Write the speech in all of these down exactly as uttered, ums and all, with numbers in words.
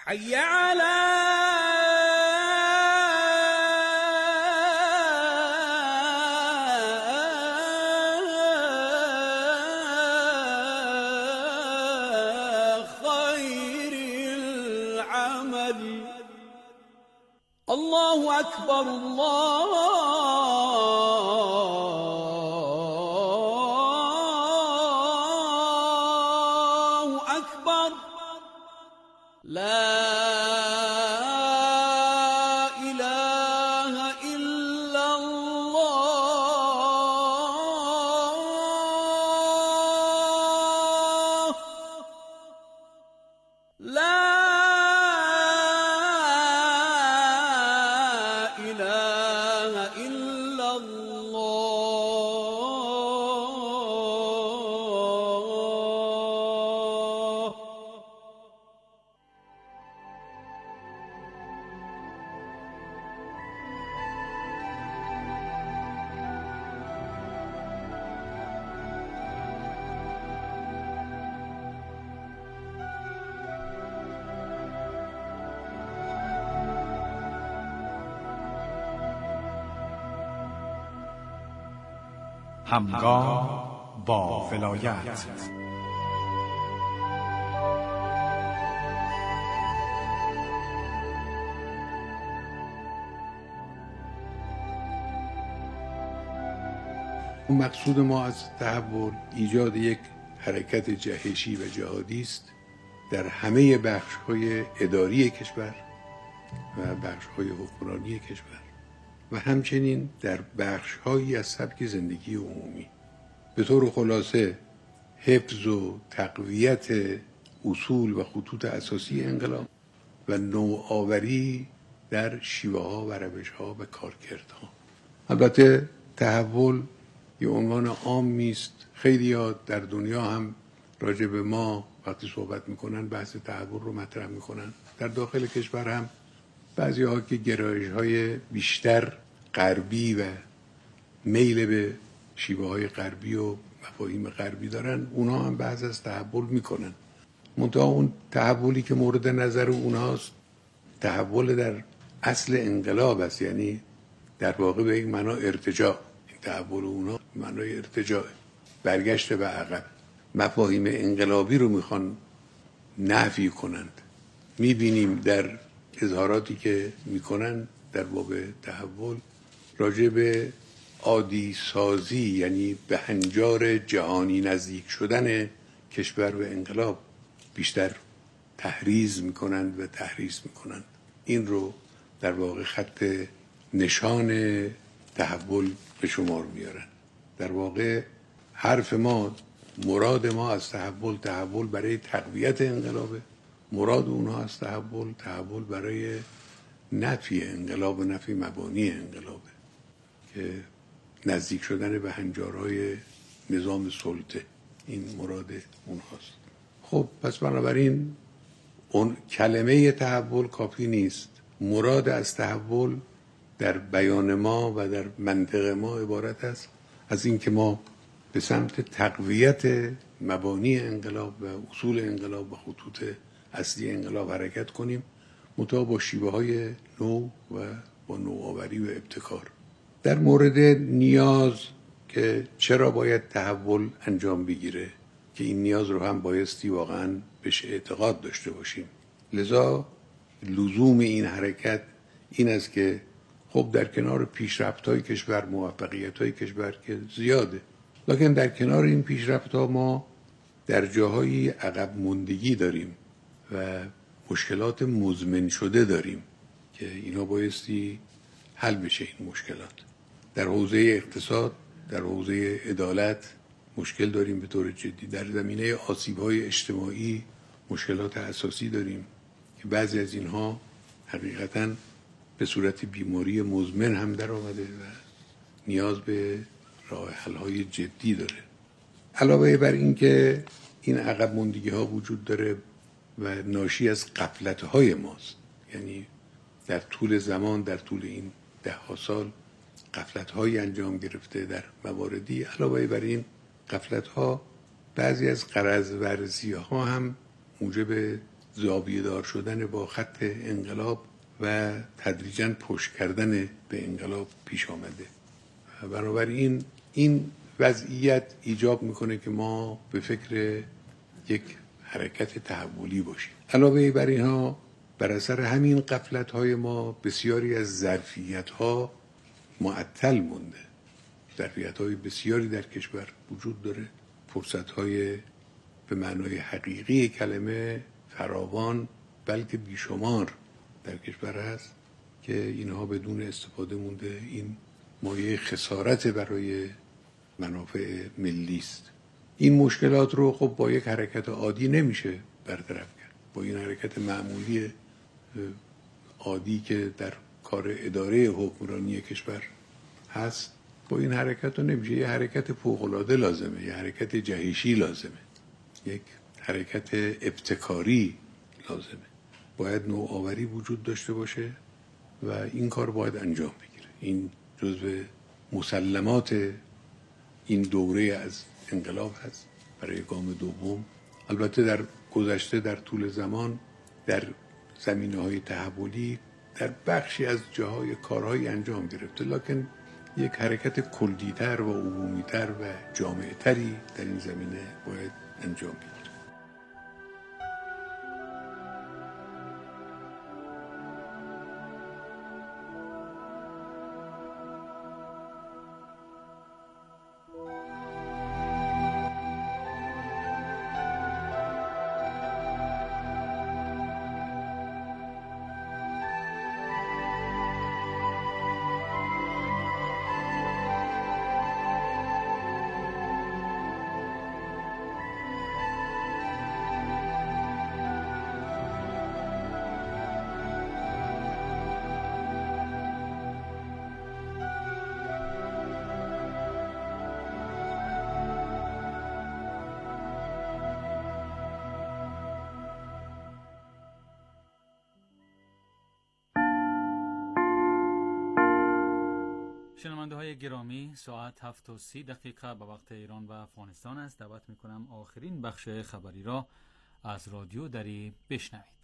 حي على الله أكبر الله أكبر لا إله إلا الله لا همگام با ولایت. مقصود ما از تحول ایجاد یک حرکت جهشی و جهادی است در همه بخش‌های اداری کشور و بخش‌های حکمرانی کشور و همچنین در بخش‌هایی از سبک زندگی عمومی. به طور خلاصه حفظ و تقویت اصول و خطوط اساسی انقلاب و نوآوری در شیوه‌ها و روش‌ها و کارکردها. البته تحول یه عنوان عامی است. خیلی‌ها در دنیا هم راجع به ما وقتی صحبت میکنن بحث تحول رو مطرح میکنن. در داخل کشور هم بعضی ها که گرایش‌های بیشتر غربی و میل به شیوه های غربی و مفاهیم غربی دارن، اونا هم بعض از تحول میکنن. منتها اون تحولی که مورد نظر اوناست تحول در اصل انقلاب است، یعنی در واقع به یک معنا ارتجاع. این تحول اونا معنای ارتجاع، برگشت به عقب. مفاهیم انقلابی رو میخوان نفی کنند. میبینیم در اظهاراتی که میکنن در باب تحول راجع به عادی سازی، یعنی به هنجار جهانی نزدیک شدن کشور و انقلاب بیشتر تحریض میکنند و تحریض میکنند. این رو در واقع خط نشان تحول به شمار میارن. در واقع حرف ما، مراد ما از تحول، تحول برای تقویت انقلابه. مراد اونها از تحول، تحول برای نفی انقلاب و نفی مبانی انقلابه که نزدیک شدن به هنجارهای نظام سلطه. این مراد اونهاست. خب پس بنابراین اون کلمه تحول کافی نیست. مراد از تحول در بیان ما و در منطق ما عبارت است از این که ما به سمت تقویت مبانی انقلاب و اصول انقلاب و خطوط اصلی انقلاب حرکت کنیم، منتها با شیوه های نو و با نوآوری و ابتکار. در مورد نیاز که چرا باید تحول انجام بگیره، که این نیاز رو هم بایستی واقعا بهش اعتقاد داشته باشیم. لذا لزوم این حرکت این است که خب در کنار پیشرفت‌های کشور، موفقیت‌های کشور که زیاده، لکن در کنار این پیشرفت‌ها ما در جاهای عقب ماندگی داریم و مشکلات مزمن شده داریم که اینا بایستی حل بشه. این مشکلات در حوزه اقتصاد، در حوزه عدالت مشکل داریم به طور جدی. در زمینه آسیب‌های اجتماعی مشکلات اساسی داریم که بعضی از اینها حقیقتاً به صورت بیماری مزمن هم در آمده و نیاز به راه حل‌های جدی داره. علاوه بر این که این عقب ماندگی ها وجود داره و ناشی از غفلت‌های ماست، یعنی در طول زمان، در طول این ده ها سال غفلت‌هایی انجام گرفته در مواردی. علاوه بر این غفلت‌ها بعضی از غرض ورزی‌ها هم موجب زاویه دار شدن با خط انقلاب و تدریجاً پشت کردن به انقلاب پیش آمده. بنابراین این وضعیت ایجاب میکنه که ما به فکر یک حرکت تحولی باشیم. علاوه بر اینها بر اثر همین غفلت‌های ما بسیاری از ظرفیت‌ها معطل مونده. ظرفیت‌های بسیاری در کشور وجود داره، فرصت‌های به معنای حقیقی کلمه فراوان بلکه بیشمار در کشور هست که اینها بدون استفاده مونده. این مایه خسارت برای منافع ملی است. این مشکلات رو خب با یک حرکت عادی نمیشه برطرف کرد. با این حرکت معمولی عادی که در کار اداره حکمرانی کشور هست، با این حرکت رو نمیشه. یه حرکت فوق‌العاده لازمه، یه حرکت جهشی لازمه، یک حرکت ابتکاری لازمه. باید نوآوری وجود داشته باشه و این کار باید انجام بگیره. این جزو مسلمات این دوره از انقلاب هست برای گام دوم. البته در گذشته در طول زمان در زمینه‌های تحولی در بخشی از جاهای کارهای انجام گرفته، لکن یک حرکت کلی‌تر و عمومی‌تر و جامع‌تری در این زمینه باید انجام بگیره. شنونده های گرامی، ساعت هفت و سی دقیقه به وقت ایران و افغانستان است. دعوت میکنم آخرین بخش خبری را از رادیو دری بشنوید.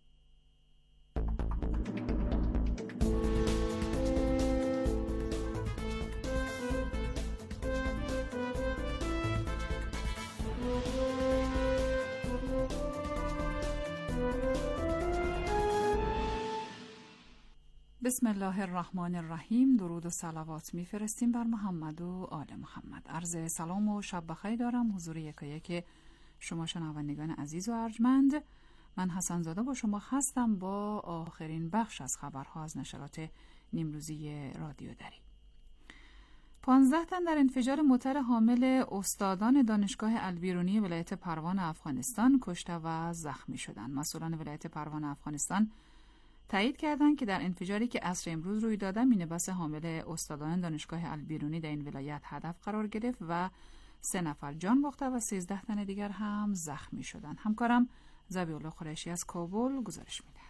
بسم الله الرحمن الرحیم. درود و صلوات میفرستیم بر محمد و آل محمد. عرض سلام و شب بخیر دارم حضور یکایک شما شنوندگان عزیز و ارجمند. من حسن زاده با شما هستم با آخرین بخش از خبرها از نشرات نیمروزی رادیو دری. پانزده تن در انفجار موتر حامل استادان دانشگاه البیرونی ولایت پروان افغانستان کشته و زخمی شدند. مسئولان ولایت پروان افغانستان تایید کردند که در انفجاری که عصر امروز روی داده مینیباس حامل استادان دانشگاه البیرونی در این ولایت هدف قرار گرفت و سه نفر جان باخته و سیزده تن دیگر هم زخمی شدند. همکارم ذبیح‌الله قریشی از کابل گزارش می‌دهد.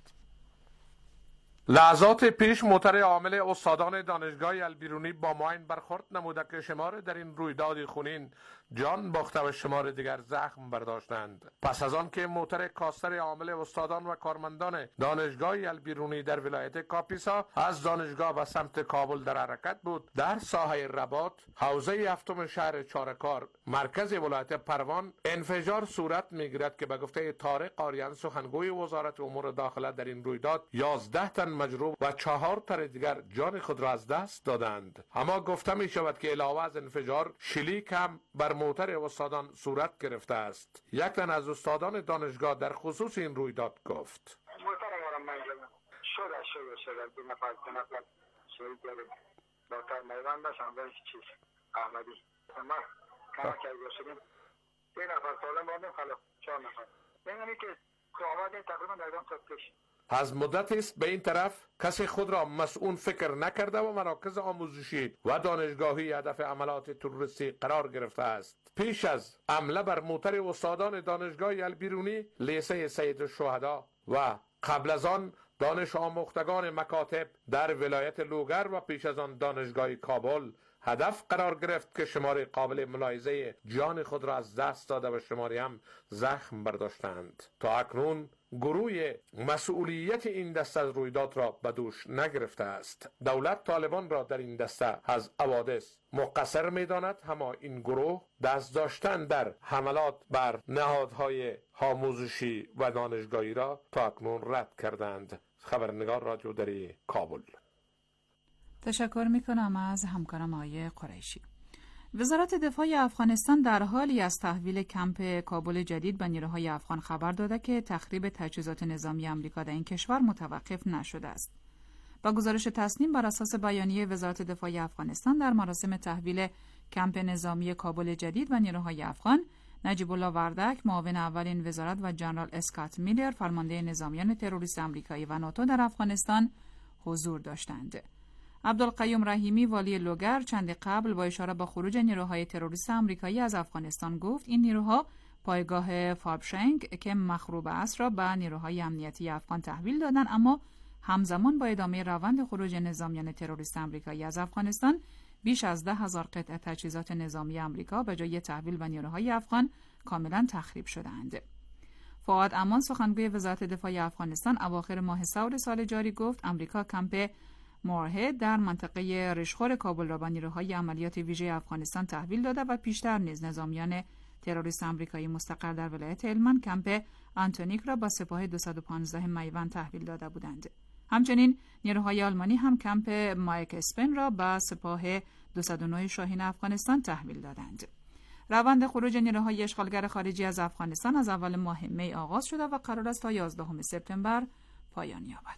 لحظات پیش موتر حامل استادان دانشگاه البیرونی با ماین برخورد نموده که شمار در این رویداد خونین جان باخته و شمار دیگر زخم برداشتند. پس از آن که موتر کاستر حامل استادان و کارمندان دانشگاه البیرونی در ولایت کاپیسا از دانشگاه به سمت کابل در حرکت بود، در ساحه رباط حوزه هفتم شهر چارکار مرکز ولایت پروان انفجار صورت میگیرد که به گفته طارق آریان سخنگوی وزارت امور داخله در این رویداد یازده تن مجروح و چهار تن دیگر جان خود را از دست دادند. اما گفته می شود که علاوه از انفجار شلیک هم بر موتر استادان صورت گرفته است. یک تن از استادان دانشگاه در خصوص این رویداد گفت: موتر ما را منجم شده شده شده دو نفر دو نفر شهید کردیم. دکتر میوان داشت همون چیز احمدی ما کار کردیم. سه نفر سالم بودیم، خلاص چهار نفر. یعنی که آمدیم تقریبا در دام ساعت پیش. از مدت است به این طرف کسی خود را مسئول فکر نکرده و مراکز آموزشی و دانشگاهی هدف عملات تروریستی قرار گرفته است. پیش از حمله بر موتر استادان دانشگاه البیرونی لیسه سید الشهدا و قبل از آن دانش آموختگان مکاتب در ولایت لوگر و پیش از آن دانشگاه کابل هدف قرار گرفت که شماری قابل ملاحظه جان خود را از دست داده و شماری هم زخم برداشتند. تا اکنون گروه مسئولیت این دسته از رویداد را به دوش نگرفته است. دولت طالبان را در این دسته از حوادث مقصر می‌داند، اما این گروه دست داشتن در حملات بر نهادهای آموزشی و دانشگاهی را تا اکنون رد کردند. خبرنگار رادیو دری کابل. تشکر میکنم از همکارم آقای قریشی. وزارت دفاع افغانستان در حالی از تحویل کمپ کابل جدید به نیروهای افغان خبر داده که تخریب تجهیزات نظامی آمریکا در این کشور متوقف نشده است. با گزارش تصنیم بر اساس بیانیه وزارت دفاع افغانستان در مراسم تحویل کمپ نظامی کابل جدید و نیروهای افغان، نجیب الله وردک، معاون اول این وزارت و جنرال اسکات میلر، فرمانده نظامیان تروریست آمریکایی و ناتو در افغانستان حضور داشتند. عبدالقیوم رحیمی، والی لوگر، چند قبل با اشاره به خروج نیروهای تروریست آمریکایی از افغانستان گفت این نیروها پایگاه فابشنگ که مخروب است را به نیروهای امنیتی افغان تحویل دادند، اما همزمان با ادامه روند خروج نظامیان تروریست آمریکایی از افغانستان بیش از ده هزار قطعه تجهیزات نظامی آمریکا به جای تحویل به نیروهای افغان کاملا تخریب شدند. فؤاد امان، سخنگوی وزارت دفاع افغانستان، اواخر ماه سور سال جاری گفت آمریکا کمپ مورهد در منطقه رشخور کابل را به نیروهای عملیات ویژه افغانستان تحویل داده و پیشتر نیز نظامیان تروریست آمریکایی مستقر در ولایت هلمند کمپ آنتونیک را با سپاه دویست و پانزده میوند تحویل داده بودند. همچنین نیروهای آلمانی هم کمپ مایک اسپن را به سپاه دویست و نه شاهین افغانستان تحویل دادند. روند خروج نیروهای اشغالگر خارجی از افغانستان از اول ماه می آغاز شده و قرار است تا یازدهم سپتامبر پایان یابد.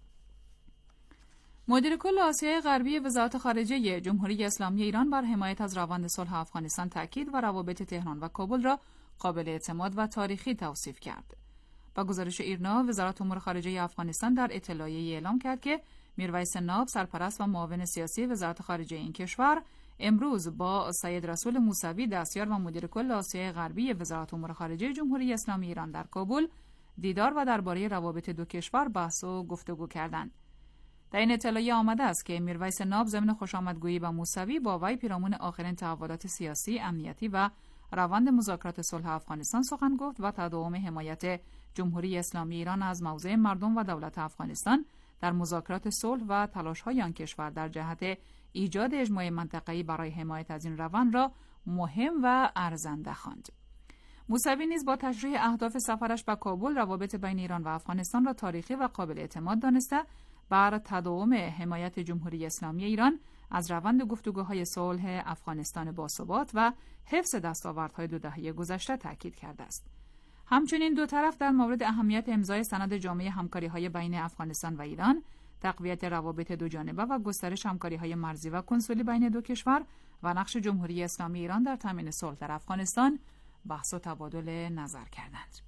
مدیر کل آسیای غربی وزارت خارجه جمهوری اسلامی ایران بر حمایت از روند صلح افغانستان تاکید و روابط تهران و کابل را قابل اعتماد و تاریخی توصیف کرد. با گزارش ایرنا، وزارت امور خارجه افغانستان در اطلاعیه‌ای اعلام کرد که میرویس ناب، سرپرست و معاون سیاسی وزارت خارجه این کشور، امروز با سید رسول موسوی، دستیار و مدیر کل آسیای غربی وزارت امور خارجه جمهوری اسلامی ایران در کابل دیدار و درباره روابط دو کشور بحث و گفتگو کردند. در این اطلاعیه آمده است که میرویس ناب ضمن خوشامدگویی با موسوی با وی پیرامون آخرین تحولات سیاسی، امنیتی و روند مذاکرات صلح افغانستان سخن گفت و تداوم حمایت جمهوری اسلامی ایران از موضع مردم و دولت افغانستان در مذاکرات صلح و تلاش‌های آن کشور در جهت ایجاد اجماع منطقه‌ای برای حمایت از این روند را مهم و ارزنده خواند. موسوی نیز با تشریح اهداف سفرش به کابل روابط بین ایران و افغانستان را تاریخی و قابل اعتماد دانسته بر تداوم حمایت جمهوری اسلامی ایران از روند گفتگوهای صلح افغانستان باثبات و حفظ دستاوردهای دو دهه گذشته تاکید کرده است. همچنین دو طرف در مورد اهمیت امضای سند جامع همکاری‌های بین افغانستان و ایران، تقویت روابط دو جانبه و گسترش همکاری‌های مرزی و کنسولی بین دو کشور و نقش جمهوری اسلامی ایران در تامین صلح در افغانستان بحث و تبادل نظر کردند.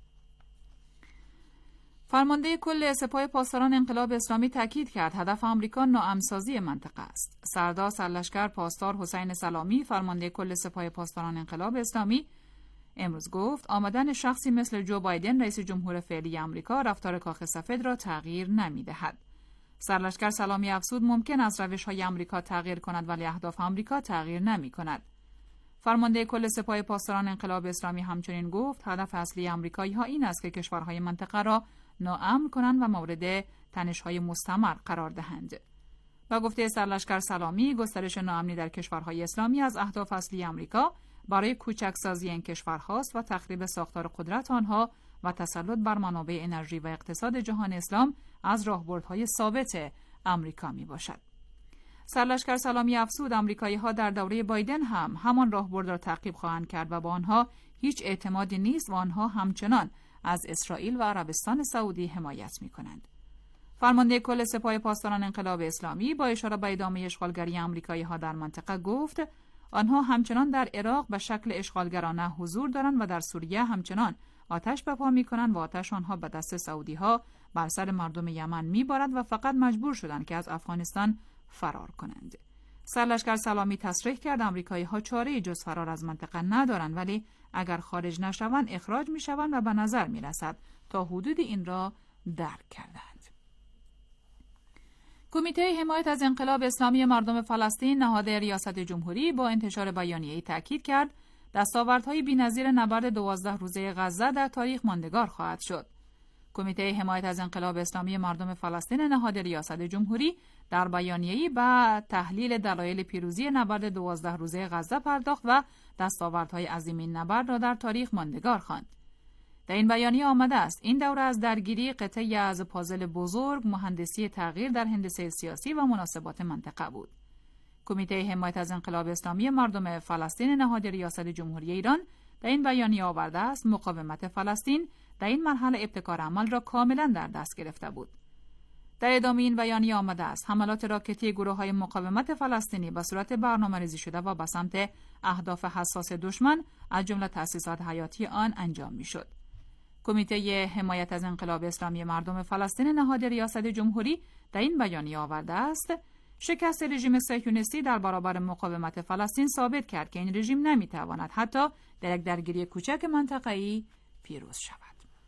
فرمانده کل سپاه پاسداران انقلاب اسلامی تاکید کرد هدف آمریکا ناامن‌سازی منطقه است. سردار سرلشکر پاسدار حسین سلامی، فرمانده کل سپاه پاسداران انقلاب اسلامی، امروز گفت آمدن شخصی مثل جو بایدن رئیس جمهور فعلی آمریکا رفتار کاخ سفید را تغییر نمی‌دهد. سرلشکر سلامی افزود ممکن است روش‌های آمریکا تغییر کند ولی اهداف آمریکا تغییر نمی‌کند. فرمانده کل سپاه پاسداران انقلاب اسلامی همچنین گفت هدف اصلی آمریکایی‌ها این است که کشورهای منطقه را ناامن کنند و مورد تنش‌های مستمر قرار دهند. با گفته سرلشکر سلامی، گسترش ناامنی در کشورهای اسلامی از اهداف اصلی آمریکا برای کوچکسازی این کشورهاست و تخریب ساختار قدرت آنها و تسلط بر منابع انرژی و اقتصاد جهان اسلام از راهبردهای ثابت آمریکا می باشد. سرلشکر سلامی افزود آمریکایی‌ها در دوره بایدن هم همان راهبرد را تعقیب خواهند کرد و با آنها هیچ اعتمادی نیست و آنها همچنان از اسرائیل و عربستان سعودی حمایت می‌کنند. فرمانده کل سپاه پاسداران انقلاب اسلامی با اشاره به ادامه اشغالگری آمریکایی‌ها در منطقه گفت آنها همچنان در عراق به شکل اشغالگرانه حضور دارند و در سوریه همچنان آتش بپا می‌کنند و آتش آنها به دست سعودی‌ها بر سر مردم یمن می‌بارد و فقط مجبور شدند که از افغانستان فرار کنند. سرلشکر سلامی تصریح کرد آمریکایی‌ها چاره‌ای جز فرار از منطقه ندارند ولی اگر خارج نشوند اخراج می‌شوند و به نظر می‌رسد تا حدود این را درک کردند. کمیته حمایت از انقلاب اسلامی مردم فلسطین نهاد ریاست جمهوری با انتشار بیانیه‌ای تاکید کرد دستاوردهای بی‌نظیر نبرد دوازده روزه غزه در تاریخ ماندگار خواهد شد. کمیته حمایت از انقلاب اسلامی مردم فلسطین نهاد ریاست جمهوری در بیانیه‌ای به تحلیل دلایل پیروزی نبرد دوازده روزه غزه پرداخت و دستاوردهای عظیم این نبرد را در تاریخ ماندگار خواند. در این بیانیه آمده است این دوره از درگیری قطعی از پازل بزرگ مهندسی تغییر در هندسه سیاسی و مناسبات منطقه بود. کمیته حمایت از انقلاب اسلامی مردم فلسطین نهاد ریاست جمهوری ایران در این بیانیه آورده است مقاومت فلسطین در این مرحله ابتکار عمل را کاملا در دست گرفته بود. در ادامه این بیانیه آمده است حملات راکتی گروه‌های مقاومت فلسطینی به صورت برنامه‌ریزی شده و به سمت اهداف حساس دشمن از جمله تأسیسات حیاتی آن انجام می‌شد. کمیته حمایت از انقلاب اسلامی مردم فلسطین نهاد ریاست جمهوری در این بیانیه آورده است شکست رژیم صهیونیستی در برابر مقاومت فلسطین ثابت کرد که این رژیم نمی‌تواند حتی در یک درگیری کوچک منطقه‌ای پیروز شود.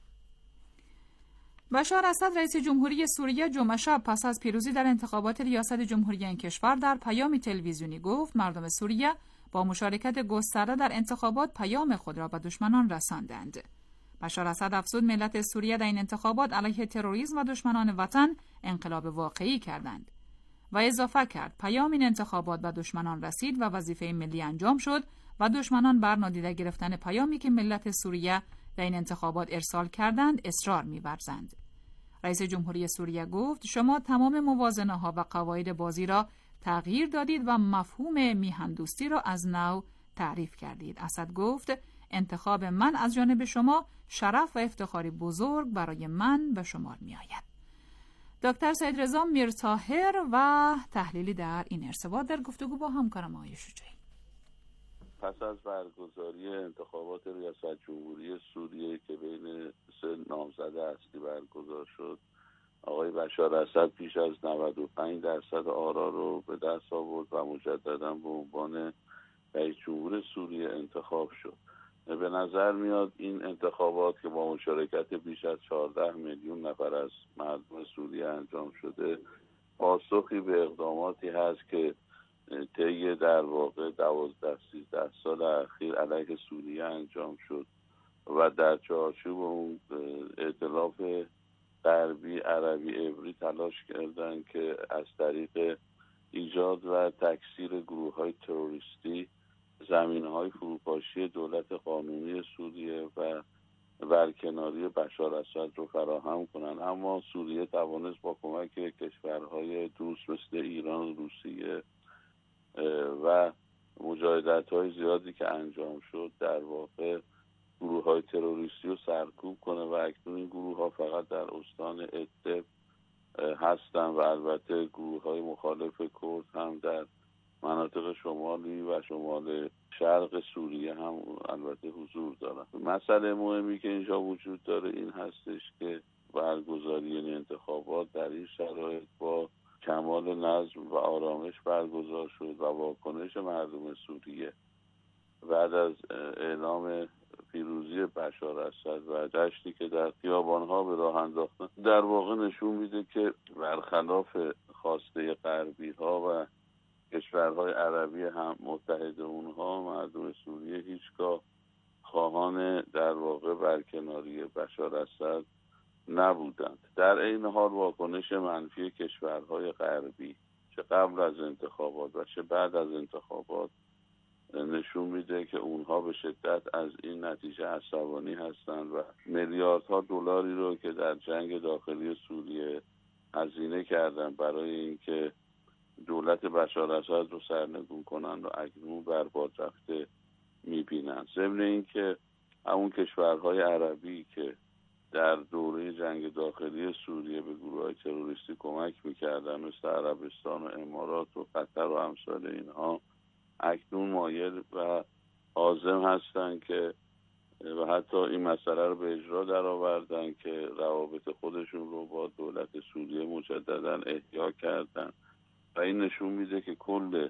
بشار اسد رئیس جمهوری سوریه جمعه شب پس از پیروزی در انتخابات ریاست جمهوری این کشور در پیامی تلویزیونی گفت مردم سوریه با مشارکت گسترده در انتخابات پیام خود را به دشمنان رساندند. بشار اسد افزود ملت سوریه در این انتخابات علیه تروریسم و دشمنان وطن انقلاب واقعی کردند و اضافه کرد پیام این انتخابات به دشمنان رسید و وظیفه ملی انجام شد و دشمنان بر نادیده گرفتن پیامی که ملت سوریه در این انتخابات ارسال کردند اصرار می‌ورزند. رئیس جمهوری سوریه گفت شما تمام موازنه‌ها و قواعد بازی را تغییر دادید و مفهوم میهندوستی را از نو تعریف کردید. اسد گفت انتخاب من از جانب شما شرف و افتخاری بزرگ برای من به شمار می آید. دکتر سید رضا میرطاهر و تحلیلی در این ارتباط در گفتگو با همکارم آقای شجاعی. پس از برگزاری انتخابات ریاست جمهوری سوریه که بین سه نامزده اصلی برگزار شد، آقای بشار اسد پیش از نود و پنج درصد آرا رو به دست آورد و مجددا به عنوان رئیس جمهور سوریه انتخاب شد. به نظر میاد این انتخابات که با مشارکت بیش از چهارده میلیون نفر از مردم سوریه انجام شده پاسخی به اقداماتی هست که طی در واقع دوازده سیزده سال اخیر علیه سوریه انجام شد و در چارچوب اون ائتلاف غربی عربی عبری تلاش کردن که از طریق ایجاد و تکثیر گروه‌های تروریستی زمینه‌های فروپاشی دولت قانونی سوریه و برکناری بشار اسد رو فراهم کنن، اما سوریه توانست با کمک کشورهای دوست مثل ایران و روسیه و مجاهدت‌های زیادی که انجام شد در واقع گروه‌های تروریستی رو سرکوب کنه و اکنون این گروه‌ها فقط در استان ادلب هستن و البته گروه‌های مخالف کرد هم در مناطق شمالی و شمال شرق سوریه هم البته حضور دارن. مسئله مهمی که اینجا وجود داره این هستش که برگزاری این انتخابات در این شرایط با کمال نظم و آرامش برگزار شد و واکنش مردم سوریه بعد از اعلام پیروزی بشار اسد و جشنی که در خیابان‌ها به راه انداختن در واقع نشون میده که برخلاف خواسته غربی‌ها و کشورهای عربی هم متحد اونها مردم سوریه هیچگاه خواهان در واقع برکناری بشار اسد نبودند. در این حال واکنش منفی کشورهای غربی چه قبل از انتخابات و چه بعد از انتخابات نشون میده که اونها به شدت از این نتیجه عصبانی هستند و میلیاردها دلاری رو که در جنگ داخلی سوریه هزینه کردن برای اینکه دولت بشار اسد رو سرنگون کنند و اکنون برباد رفته میبینند. ضمن اینکه همون کشورهای عربی که در دوره جنگ داخلی سوریه به گروه‌های تروریستی کمک میکردن مثل عربستان و امارات و قطر و امثال اینها اکنون مایل و عازم هستند که و حتی این مسئله رو به اجرا در آوردن که روابط خودشون رو با دولت سوریه مجددا احیا کردن و این نشون میده که کل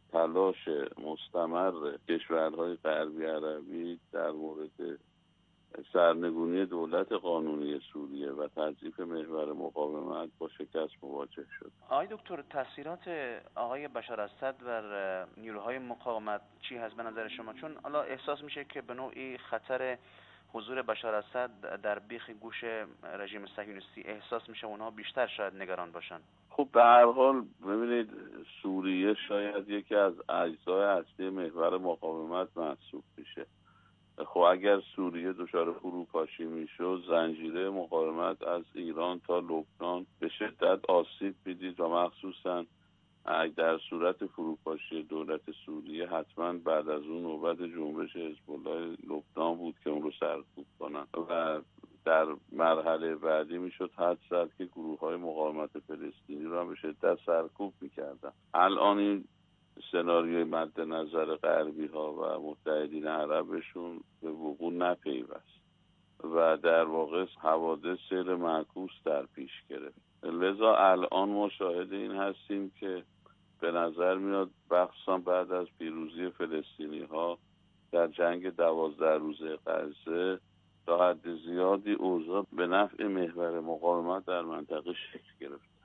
تلاش مستمر کشورهای غربی عربی در مورد سرنگونی دولت قانونی سوریه و تضعیف محور مقاومت با شکست مواجه شد. آقای دکتر، تاثیرات آقای بشار اسد بر نیروهای مقاومت چی هست به نظر شما؟ چون حالا احساس میشه که به نوعی خطر حضور بشار اسد در بیخ گوش رژیم صهیونیستی احساس میشه، اونها بیشتر شاید نگران باشن. خب به هر حال ببینید، سوریه شاید یکی از اجزای اصلی محور مقاومت محسوب میشه. خب اگر سوریه دچار فروپاشی میشد، زنجیره مقاومت از ایران تا لبنان به شدت آسیب میدید و مخصوصا در صورت فروپاشی دولت سوریه حتما بعد از اون نوبت جنبش حزب الله لبنان بود که اون رو سرکوب کنن و در مرحله بعدی میشد حد زد که گروه های مقاومت فلسطینی رو هم به شدت سرکوب میکردن. الان این سناریوی مد نظر غربی ها و متحدین عربشون به وقوع نپیوست و در واقع حوادث سیر معکوس در پیش گرفت. لذا الان ما شاهد این هستیم که به نظر میاد بخصوصا بعد از پیروزی فلسطینی ها در جنگ دوازده روزه غزه تا حد زیادی اوضاع به نفع محور مقاومت در منطقه شکل گرفت.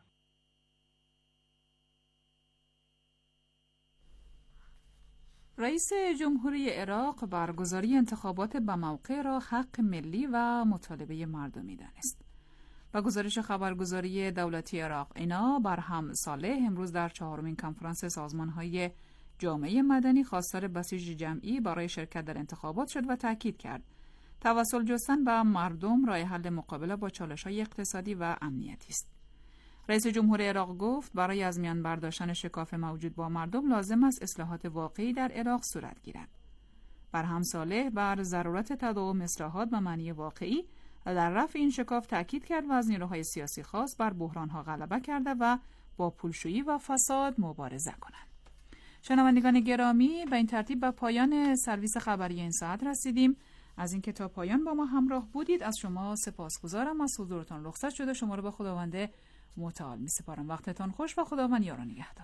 رئیس جمهوری عراق برگزاری انتخابات بموقع را حق ملی و مطالبه مردمی دانست. با گزارش خبرگزاری دولتی عراق اینا، برهم صالح امروز در چهارمین کنفرانس سازمان‌های جامعه مدنی خواستار بسیج جمعی برای شرکت در انتخابات شد و تاکید کرد توسل جستن به مردم راه حل مقابله با چالش‌های اقتصادی و امنیتی است. رئیس جمهور عراق گفت برای از میان برداشتن شکاف موجود با مردم لازم است اصلاحات واقعی در عراق صورت گیرد. برهم صالح بر ضرورت تداوم اصلاحات به معنی واقعی در رفع این شکاف تاکید کرد و از نیروهای سیاسی خاص بر بحران‌ها غلبه کرده و با پولشویی و فساد مبارزه کنند. شنوندگان گرامی، به این ترتیب به پایان سرویس خبری این ساعت رسیدیم. از اینکه تا پایان با ما همراه بودید از شما سپاسگزارم. از حضورتان رخصت شده شما رو به خداوند متعال می سپارم. وقتتان خوش و خداوند یار و نگهدار.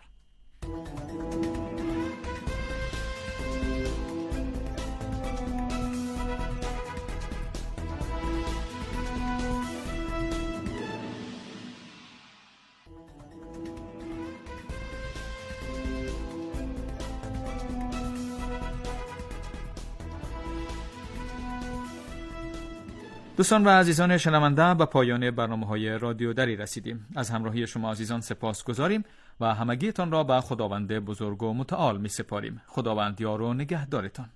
دوستان و عزیزان شنونده، به پایان برنامه‌های رادیو دری رسیدیم. از همراهی شما عزیزان سپاس گذاریم و همگیتان را به خداوند بزرگ و متعال می سپاریم. خداوند یار و نگهدارتان.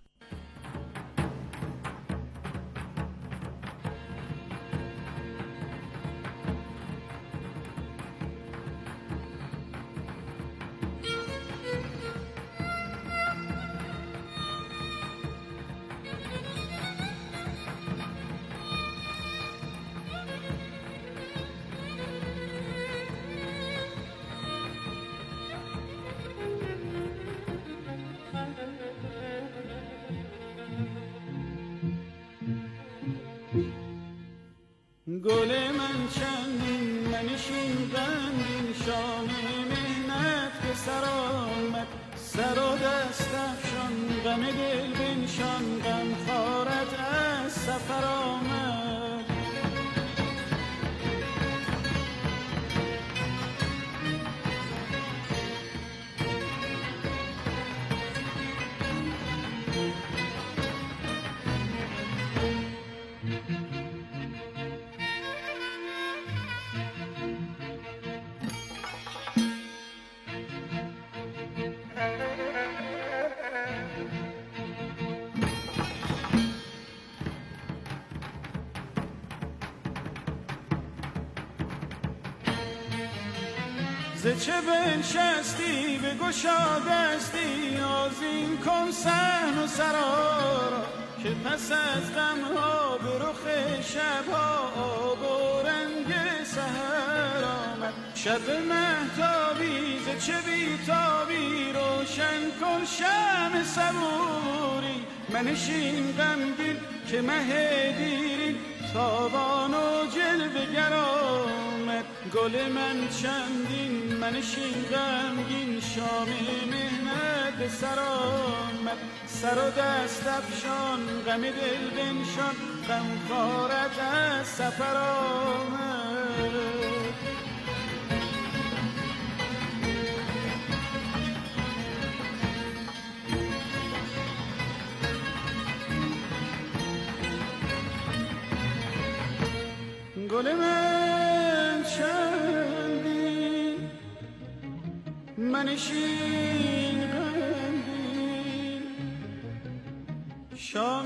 گل من چندین منشین بندین شام مهنت که سر آمد سر و دست افشان غم دل بنشان غم خارت از سفر آمد ز چه بنشستی به گشا دستی آذین کن صحن و سرا را که پس از غمها به رخ شبها آب و رنگ سحر آمد شب مهتابی ز چه بیتابی روشن کن شمع صبوری منشین غمگین که مه دیرین تابان و جلوگر آمد. گل من چندین منشین غمگین، شام مهنت به سر آمد. سر و دست افشان غم دل بنشان، غمخوارت از سفر آمد. گل من چندین منشین غمگین، شام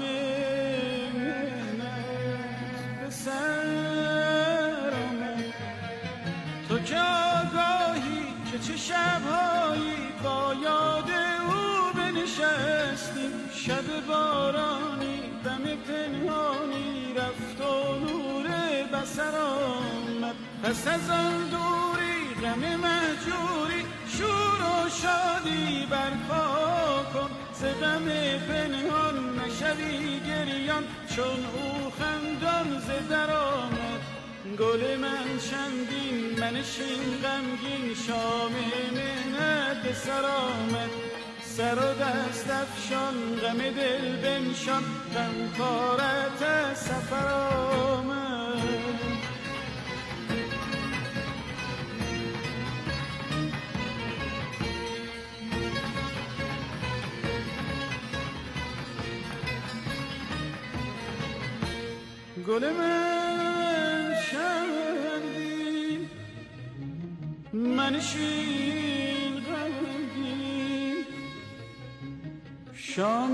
مهنت به سر آمد. تو که آگاهی که چه شبهایی با یاد او بنشستیم، شب بارانی دم پنهانی رفت و نور بسر آمد. پس از آن دوری غم مهجوری، شور و شادی برپا کن. ز غم پنهان نشوی گریان، چون او خندان ز در آمد. گل من چندین منشین غمگین، شام مهنت به سر آمد. سر و دست افشان غم دل بنشان، غمخوارت از سفر آمد. گل من چندین منشین غمگین، شام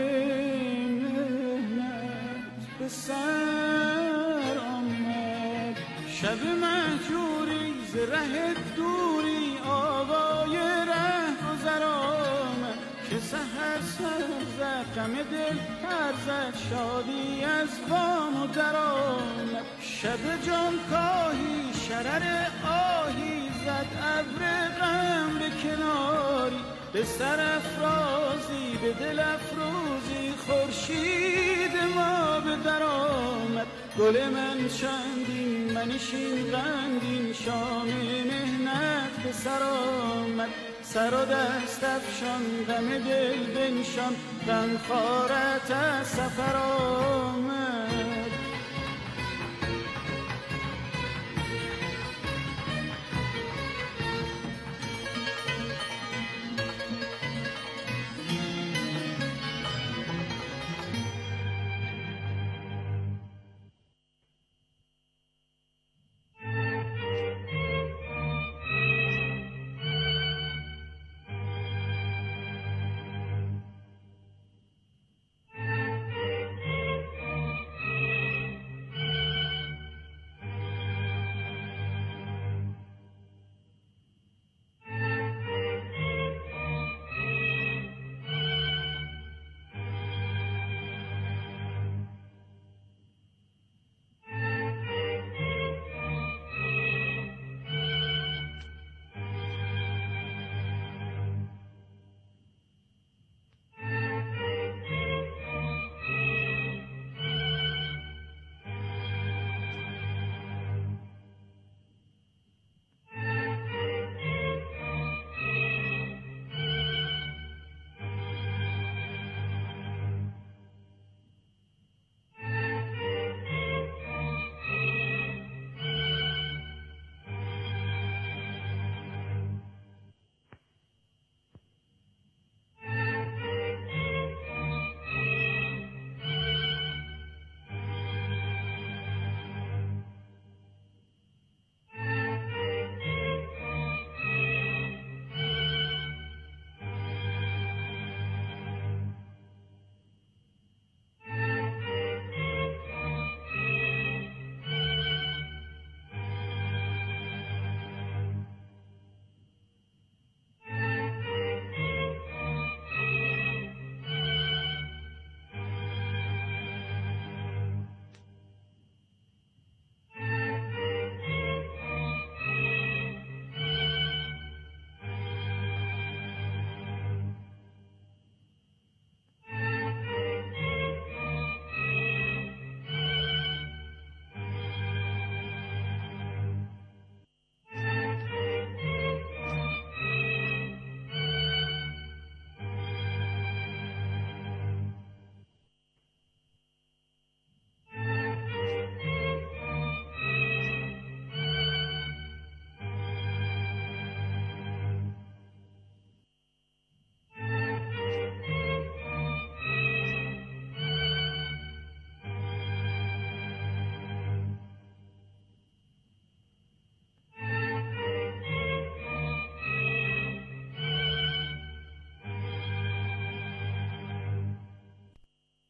مهنت به سر آمد. شب مهجوری ز ره دوری، آوای ره گذر آمد. که سحر سر زد غم دل پر زد، شادی از بام و در آمد. شب جان کاهی شرر آهی زد، ابر غم به کناری. به سر افرازی به دل افروزی، خورشید ما به در آمد. گل من چندین منشین غمگین، شام مهنت به سر آمد. سر و دست افشان غم دل بنشان، غمخوارت از سفر آمد.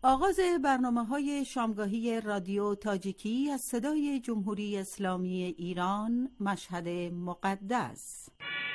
آغاز برنامه‌های شامگاهی رادیو تاجیکی از صدای جمهوری اسلامی ایران، مشهد مقدس.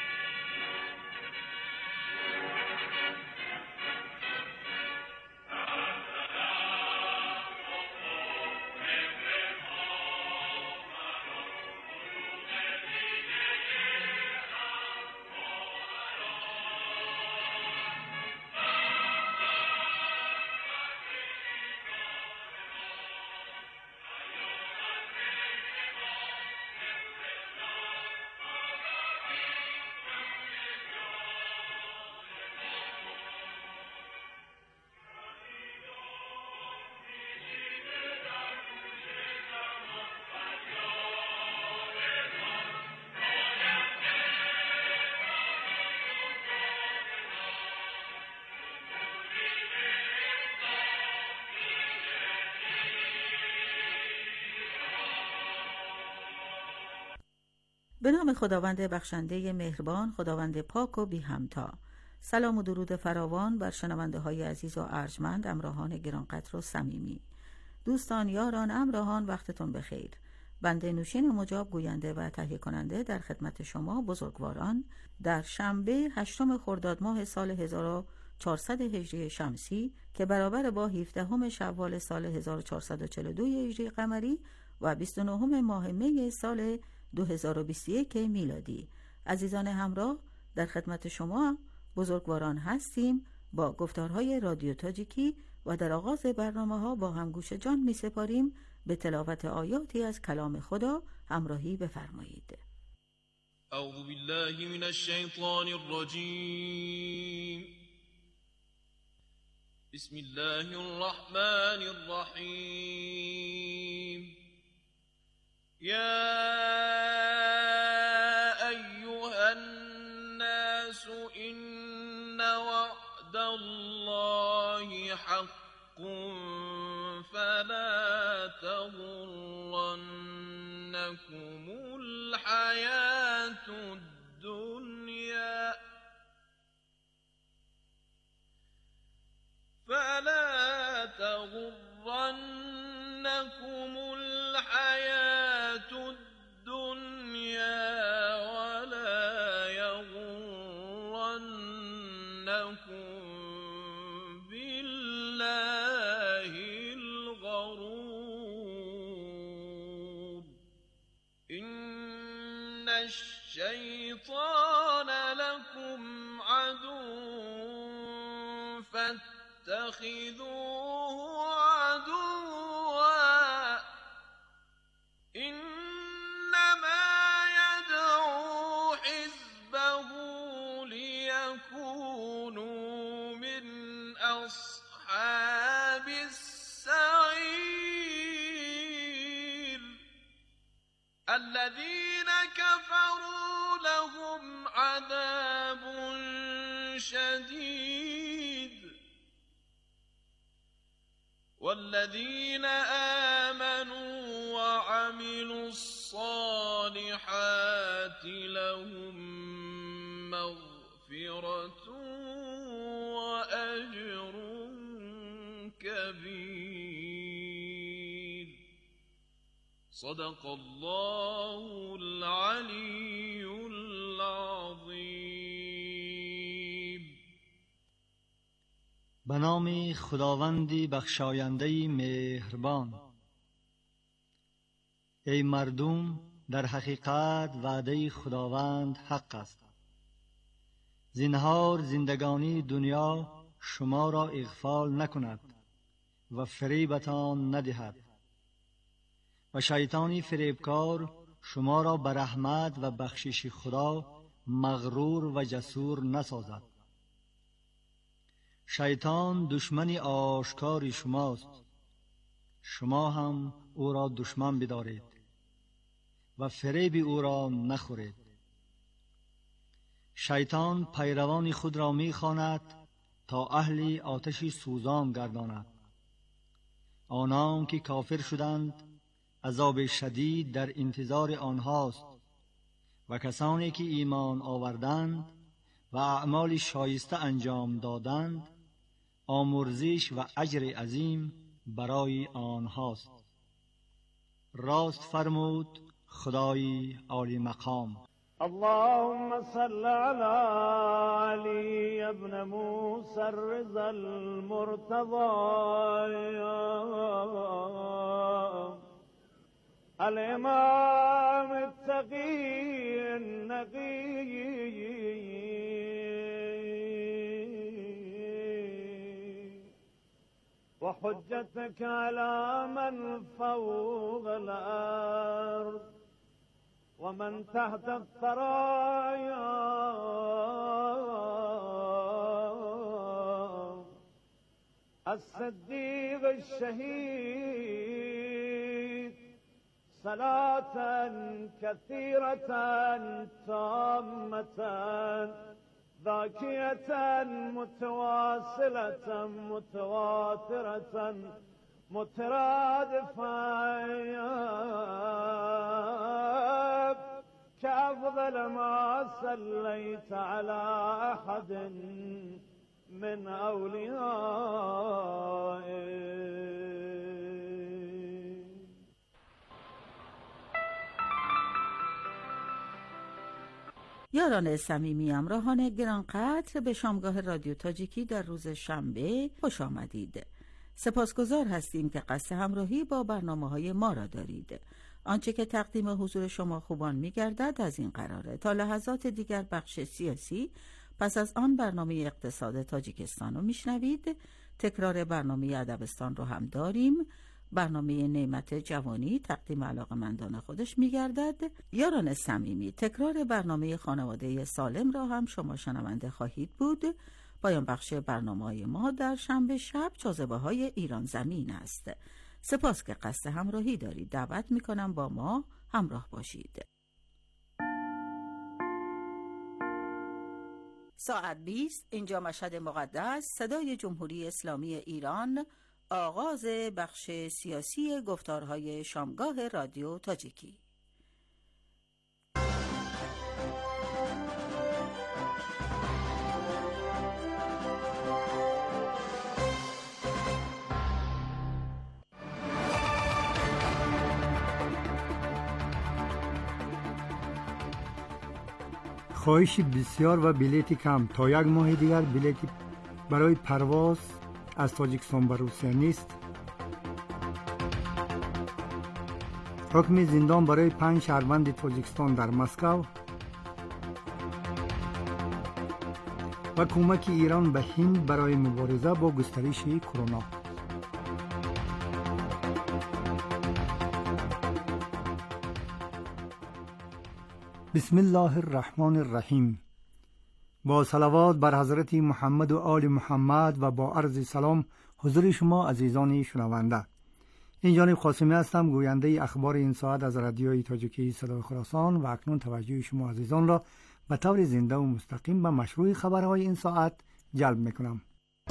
به نام خداوند بخشنده مهربان، خداوند پاک و بی همتا. سلام و درود فراوان بر شنونده های عزیز و ارجمند، امراهان گرانقدر و صمیمی. دوستان، یاران، امراهان، وقتتون بخیر. بنده نوشین مجاب، گوینده و تهیه کننده، در خدمت شما بزرگواران در شنبه هشتم خرداد ماه سال هزار و چهارصد هجری شمسی که برابر با هفدهم شوال سال هزار و چهارصد و چهل و دو هجری قمری و بیست و نهم ماه می سال دو هزار و بیست و یک میلادی. عزیزان همراه، در خدمت شما بزرگواران هستیم با گفتارهای رادیو تاجیکی و در آغاز برنامه ها با هم گوش جان می سپاریم به تلاوت آیاتی از کلام خدا. همراهی بفرمایید. اعوذ بالله من الشیطان الرجیم. بسم الله الرحمن الرحیم. یا ایها الناس ان وعد الله حق فلا تغرنكم الحياة الدنيا فلا تغرنكم الحياة الدنيا ولا يغرنكم بالله الغرور. إن الشيطان لكم عدو فاتخذوه عدوا إنما يدعو حزبه ليكونوا من أصحاب السعير. الذين كفروا لهم عذاب شديد والذين آمنوا وعملوا الصالحات لهم مغفرة وأجر كبير. صدق الله العلي العظيم. به نام خداوندی بخشاینده مهربان. ای مردم، در حقیقت وعده خداوند حق است. زنهار زندگانی دنیا شما را اغفال نکند و فریبتان ندهد و شیطانی فریبکار شما را به رحمت و بخشش خدا مغرور و جسور نسازد. شیطان دشمن آشکار شماست، شما هم او را دشمن بدارید و فریب او را نخورید. شیطان پیروان خود را می‌خواند تا اهل آتش سوزان گرداند. آنان که کافر شدند عذاب شدید در انتظار آنهاست و کسانی که ایمان آوردند و اعمال شایسته انجام دادند آمرزش و اجر عظیم برای آنهاست. راست فرمود خدای عالی مقام. اللهم صل على علي ابن موسى الرضا المرتضى الإمام التقي النقي وحجتك على من فوق الأرض ومن تحت الثرايا الصديق الشهيد صلاة كثيرة تامة ذاكية متواصلة متواترة مترادفة كأفضل ما صليت على أحد من أوليائك. یاران صمیمی، همراهان گرانقدر، به شامگاه رادیو تاجیکی در روز شنبه خوش آمدید. سپاسگزار هستیم که قصد همراهی با برنامه‌های ما را دارید. آنچه که تقدیم حضور شما خوبان می‌گردد از این قراره تا لحظات دیگر بخش سیاسی، پس از آن برنامه اقتصاد تاجیکستان رو میشنوید. تکرار برنامه ادبستان رو هم داریم. برنامه نعمت جوانی تقدیم علاقه‌مندان خودش می‌گردد. یاران صمیمی، تکرار برنامه خانواده سالم را هم شما شنونده خواهید بود. پایان بخش برنامه‌های ما در شنبه شب جاذبه‌های ایران زمین است. سپاس که قصد همراهی دارید. دعوت می‌کنم با ما همراه باشید. ساعت بیست، اینجا مشهد مقدس، صدای جمهوری اسلامی ایران، آغاز بخش سیاسی گفتارهای شامگاه رادیو تاجیکی. خواهش بسیار و بلیت کم. تا یک ماه دیگر بلیت برای پرواز از تاجیکستان به روسیه نیست. حکم زندان برای پنج شهروند تاجیکستان در مسکو و کمک ایران به هند برای مبارزه با گسترش کرونا. بسم الله الرحمن الرحیم. با صلوات بر حضرت محمد و آل محمد و با عرض سلام حضور شما عزیزان شنونده. این جانب قاسمی هستم، گوینده اخبار این ساعت از رادیوی تاجیکی صدای خراسان، و اکنون توجه شما عزیزان را به طور زنده و مستقیم به مشروع خبرهای این ساعت جلب میکنم.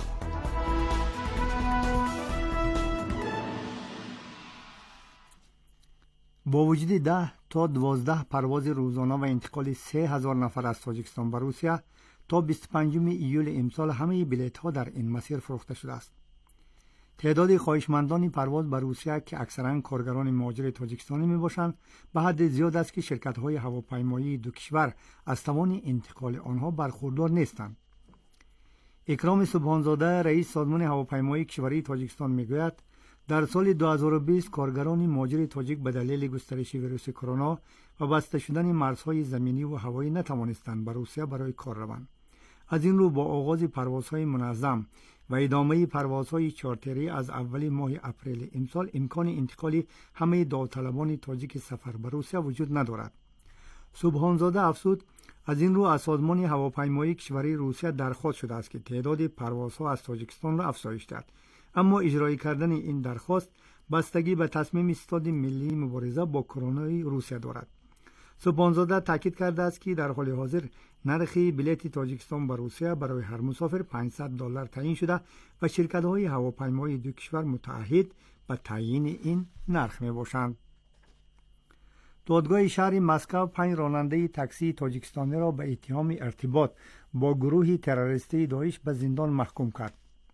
با وجود ده تا دوازده پرواز روزانه و انتقال سه هزار نفر از تاجیکستان به روسیه، تا بیست و پنجم ایول امسال همه بلیط ها در این مسیر فروخته شده است. تعداد خواهشمندان پرواز به روسیه که اکثرا کارگران مهاجر تاجیکستانی می باشند به حد زیاد است که شرکت های هواپیمایی دو کشور از توان انتقال آنها برخوردار نیستند. اکرام سبحانزاده، رئیس سازمان هواپیمایی کشوری تاجیکستان میگوید در سال دو هزار و بیست کارگران مهاجر تاجیک به دلیل گسترش ویروس کرونا و بسته شدن مرزهای زمینی و هوایی نتوانستند به روسیه برای کار روند. از این رو با آغاز پروازهای منظم و ادامه پروازهای چارتری از اول ماه اپریل امسال امکان انتقال همه داوطلبان تاجیک سفر به روسیه وجود ندارد. سبحانزاده افزود از این رو از سازمان هواپیمایی کشوری روسیه درخواست شده است که تعداد پروازها از تاجیکستان را افزایش دهد، اما اجرای کردن این درخواست بستگی به تصمیم ستاد ملی مبارزه با کرونا روسیه دارد. سبحانزاده تاکید کرده است که در حال حاضر نرخ بلیط تاجیکستان به روسیه برای هر مسافر پانصد دلار تعیین شده و شرکت‌های هواپیمایی دو کشور متعهد به تعیین این نرخ میباشند. دادگاه شهر مسکو پنج راننده تاکسی تاجیکستانی را به اتهام ارتباط با گروه تروریستی داعش به زندان محکوم کرد.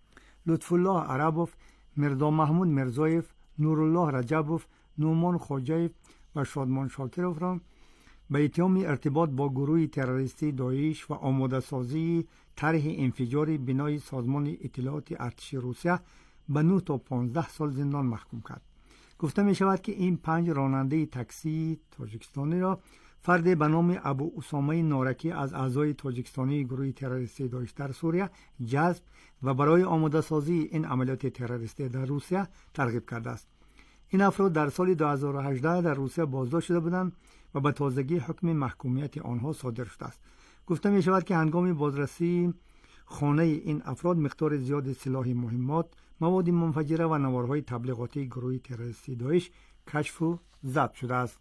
لطف الله عربوف، مرزا محمود مرزایف، نورالله رجبوف، نومان خوجایف و شادمان شاکروف را به اتهام ارتباط با گروه تروریستی داعش و آماده سازی طرح انفجار بنای سازمان اطلاعات ارتش روسیه به نه تا پانزده سال زندان محکوم کرد. گفته می شود که این پنج راننده تاکسی تاجیکستانی را فرد به نام ابو اسامه نارکی از اعضای تاجیکستانی گروه تروریستی داعش در سوریه جذب و برای آماده سازی این عملیات تروریستی در روسیه ترغیب کرده است. این افراد در سال دو هزار و هجده در روسیه بازداشت شده بودند و به تازگی حکم محکومیت آنها صادر شده است. گفته می شود که هنگام بازرسی خانه این افراد مقدار زیاد سلاح مهمات، مواد منفجره و نوارهای تبلیغاتی گروه تروریستی داعش کشف و ضبط شده است.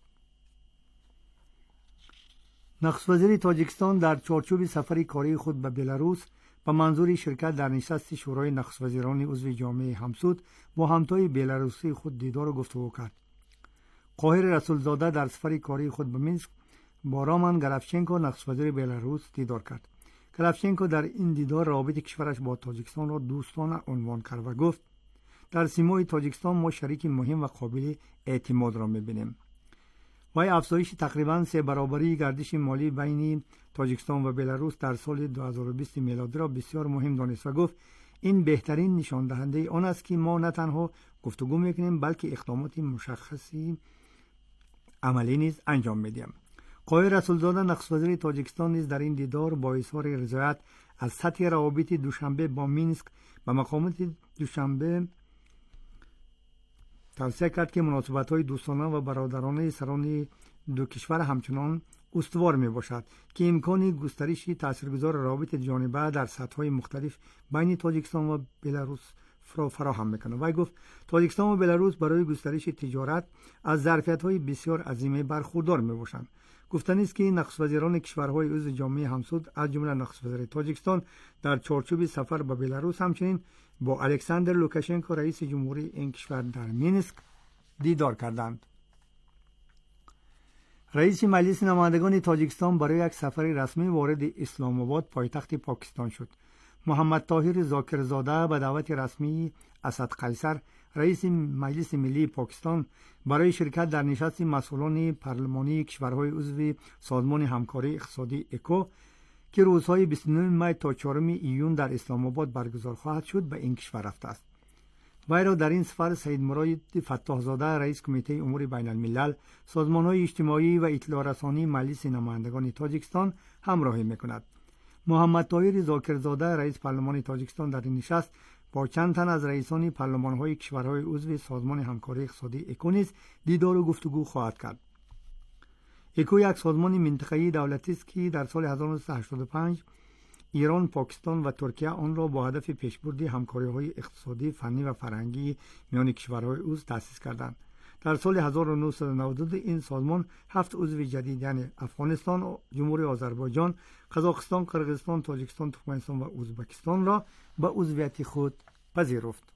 نخست وزیر تاجیکستان در چارچوب سفر کاری خود به بلاروس به منظور شرکت در نشست شورای نخست وزیران عضو جامعه همسود با همتای بلاروسی خود دیدار و گفتگو کرد. قاهر رسولزاده در سفر کاری خود به مینسک با رامان گرافچنکو نخست وزیر بلاروس دیدار کرد. گرافچنکو در این دیدار روابط کشورش با تاجیکستان را دوستانه عنوان کرد و گفت در سیمای تاجیکستان ما شریک مهم و قابل اعتماد را می‌بینیم. وی افزایش تقریباً سه برابری گردش مالی بین تاجیکستان و بلاروس در سال دو هزار و بیست میلادی را بسیار مهم دانست و گفت این بهترین نشان دهنده آن است که ما نه تنها گفتگو می‌کنیم بلکه اقدامات مشخصی عملی نیز انجام می‌دهیم. قاهر رسولزاده نخست وزیر تاجیکستان نیز در این دیدار با اظهار رضایت از سطح روابط دوشنبه با مینسک و مقامات دوشنبه توصیه کرد که مناسبت‌های دوستانه و برادرانه سران دو کشور همچنان استوار می باشد که امکان گسترش تاثیرگذار روابط جانبه در سطح‌های مختلف بین تاجیکستان و بلاروس را فراهم می‌کند. وی گفت تاجیکستان و بلاروس برای گسترش تجارت از ظرفیت‌های بسیار عظیمه برخوردار می‌باشند. گفتنی است که نخست وزیران کشورهای عضو جامعه همسود از جمله نخست وزیر تاجیکستان در چارچوب سفر به بلاروس همچنین با الکساندر لوکاشنکو رئیس جمهوری این کشور در مینسک دیدار کردند. رئیس مجلس نمایندگان تاجیکستان برای یک سفر رسمی وارد اسلام آباد پایتخت پاکستان شد. محمد طاهر ذاکرزاده به دعوت رسمی اسد قیصر رئیس مجلس ملی پاکستان برای شرکت در نشست مسئولان پارلمانی کشورهای عضو سازمان همکاری اقتصادی اکو که روزهای بیست و نه می تا چهارم ایون در اسلام آباد برگزار خواهد شد به این کشور رفته است. وی را در این سفر سید مراد فتاح زاده رئیس کمیته امور بین الملل، سازمان‌های اجتماعی و اطلاع رسانی مجلس نمایندگان تاجیکستان همراهی می‌کند. محمد طاهر ذاکرزاده رئیس پارلمان تاجیکستان در این نشست با چند تن از رئیسان پارلمان‌های کشورهای عضو سازمان همکاری اقتصادی اکو نیز دیدار و گفتگو خواهد کرد. اکو یک سازمان منطقه‌ای دولتی است که در سال هزار و نهصد و هشتاد و پنج ایران، پاکستان و ترکیه آن را با هدف پیشبرد همکاری‌های اقتصادی، فنی و فرهنگی میان کشورهای عضو تأسیس کردند. در سال هزار و نهصد و نود و دو این سازمان هفت عضو جدید یعنی افغانستان، جمهوری آذربایجان، قزاقستان، قرقیزستان، تاجیکستان، ترکمنستان و ازبکستان را به عضویت خود پذیرفت.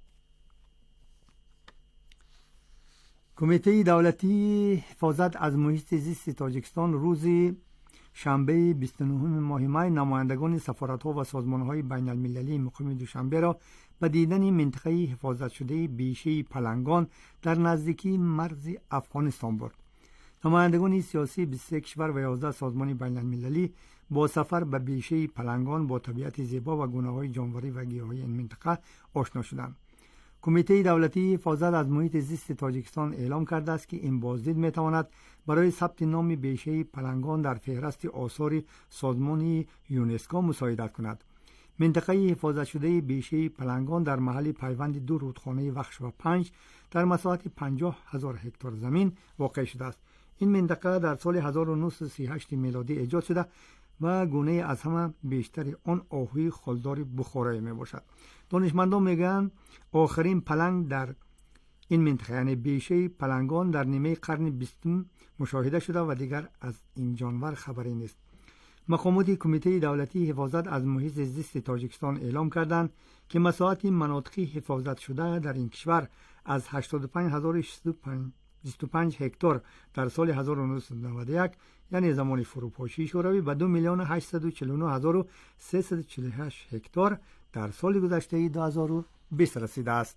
کمیته دولتی حفاظت از محیط زیست تاجیکستان روز شنبه بیست و نه ماه می نمایندگان سفارت‌ها و سازمان‌های بین المللی مقیم دوشنبه را به دیدن منطقه حفاظت شده بیشه پلنگان در نزدیکی مرز افغانستان برد. نمایندگان سیاسی بیست و سه کشور و یازده سازمان بین المللی با سفر به بیشه پلنگان با طبیعت زیبا و گونه‌های جانوری و گیاهی این منطقه آشنا شدند. کمیته دولتی حفاظت از محیط زیست تاجیکستان اعلام کرده است که این بازدید می‌تواند برای ثبت نام بیشه پلنگان در فهرست آثار سازمان یونسکو مساعدت کند. منطقه حفاظت شده بیشه پلنگان در محل پیوند دو رودخانه وخش و پنج در مساحت پنجاه هزار هکتار زمین واقع شده است. این منطقه در سال هزار و نهصد و سی و هشت میلادی ایجاد شده و گونه از همه بیشتر آن آهوی خالدار بخارایی می باشد. دانشمندان میگن آخرین پلنگ در این منطقه یعنی بیشه پلنگان در نیمه قرن بیستم مشاهده شده و دیگر از این جانور خبری نیست. مقامات کمیته دولتی حفاظت از محیط زیست تاجیکستان اعلام کردند که مساحت مناطق حفاظت شده در این کشور از هشتاد و پنج هزار و بیست و پنج هکتار در سال هزار و نهصد و نود و یک یعنی زمان فروپاشی شوروی به دو میلیون و هشتصد و چهل و نه هزار و سیصد و چهل و هشت هکتار در سال گذشته دو هزار و بیست رسیده است.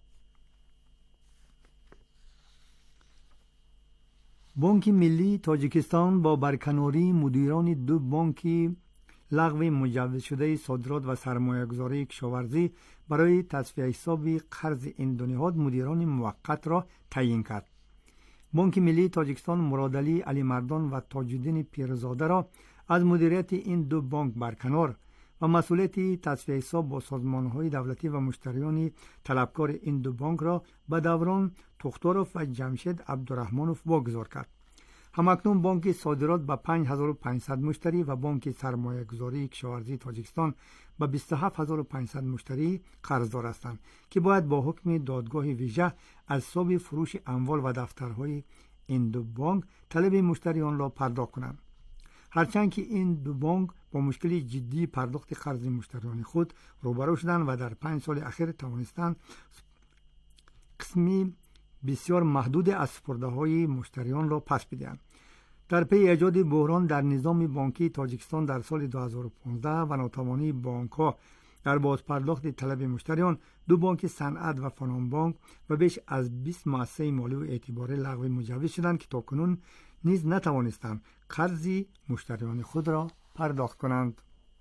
بانک ملی تاجیکستان با برکناری مدیران دو بانک لغو مجوز شده صادرات و سرمایه‌گذاری کشاورزی برای تصفیه حساب قرض این دو نهاد مدیران موقت را تعیین کرد. بانک ملی تاجیکستان مرادعلی علی مردان و تاج‌الدین پیرزاده را از مدیریت این دو بانک برکنار و مسئولیت تصفیه حساب با سازمان‌های دولتی و مشتریان طلبکار این دو بانک را به دوران تختاروف و جمشید عبدالرحمنوف واگذار کرد. همکنون بانک صادرات به پنج هزار و پانصد مشتری و بانک سرمایه گذاری کشاورزی تاجیکستان به بیست و هفت هزار و پانصد مشتری قرضدار هستند که باید با حکم دادگاه ویژه از حساب فروش اموال و دفترهای این دو بانک طلب مشتریان را پرداخت کنند. هرچند که این دو بانک با مشکل جدی پرداخت قرض مشتریان خود روبرو شدند و در پنج سال اخیر توانستند قسمی بسیار محدود از سپرده‌های مشتریان را پس بدهند. در پی ایجاد بحران در نظام بانکی تاجیکستان در سال دو هزار و پانزده و ناتوانی بانک‌ها در بازپرداخت طلب مشتریان، دو بانک صنعت و فنان بانک و بیش از بیست مؤسسه مالی و اعتباری لغو مجوز شدند که تاکنون نیز نتوانستند قرض مشتریان خود را پرداخت کنند.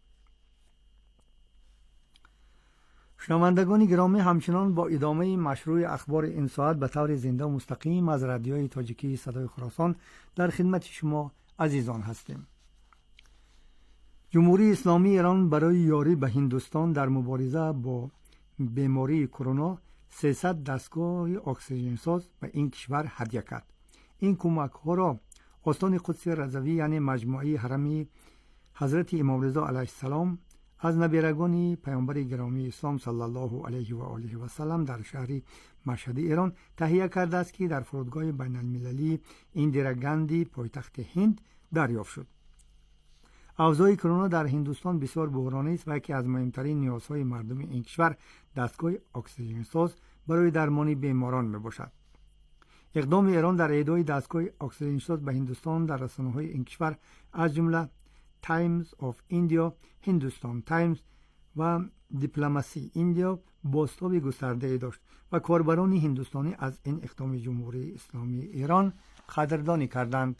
شنوندگان گرامی، همچنان با ادامه مشروع اخبار این ساعت به طور زنده و مستقیم از رادیوی تاجیکی صدای خراسان در خدمت شما عزیزان هستیم. جمهوری اسلامی ایران برای یاری به هندوستان در مبارزه با بیماری کرونا سیصد دستگاه اکسیژن ساز به این کشور هدیه کرد. این کمک ها را استان قدس رضوی یعنی مجموعه حرم حضرت امام رضا علیه السلام از نبیرگان پیامبر گرامی اسلام صلی الله علیه و آله و سلم در شهر مشهد ایران تهیه کرده است که در فرودگاه بین المللی ایندیراگاندی پایتخت هند دریافت شد. اوضاع کرونا در هندوستان بسیار بحرانی است و یکی از مهمترین نیازهای مردم این کشور دستگاه اکسیژن ساز برای درمان بیماران میباشد. اقدام ایران در اهدای دستگاه اکسیژن ساز به هندوستان در رسانه‌های این کشور از جمله تایمز آف ایندیا، هندوستان تایمز و دیپلماسی ایندیا بازتاب گسترده داشت و کاربران هندوستانی از این اقدام جمهوری اسلامی ایران قدردانی کردند.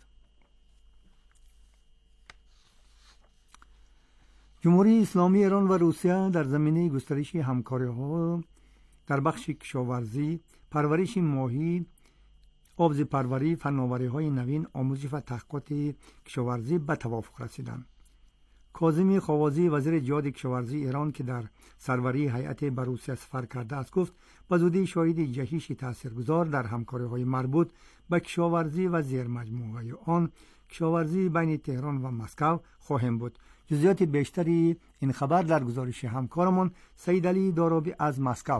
جمهوری اسلامی ایران و روسیه در زمینه گسترش همکاری‌ها در بخش کشاورزی، پرورش ماهی، آبزی پروری، فناوری‌های نوین، آموزش و تحقیقات کشاورزی به توافق رسیدند. کاظمی خوازی وزیر جهاد کشاورزی ایران که در سروری هیئت به روسیه سفر کرده است گفت به زودی شاهد جهش تاثیرگذار در همکاری‌های مربوط به کشاورزی و زیرمجموعه‌های آن کشاورزی بین تهران و مسکو خواهیم بود. جزئیات بیشتری این خبر در گزارش همکارمان سید علی دارابی از مسکو.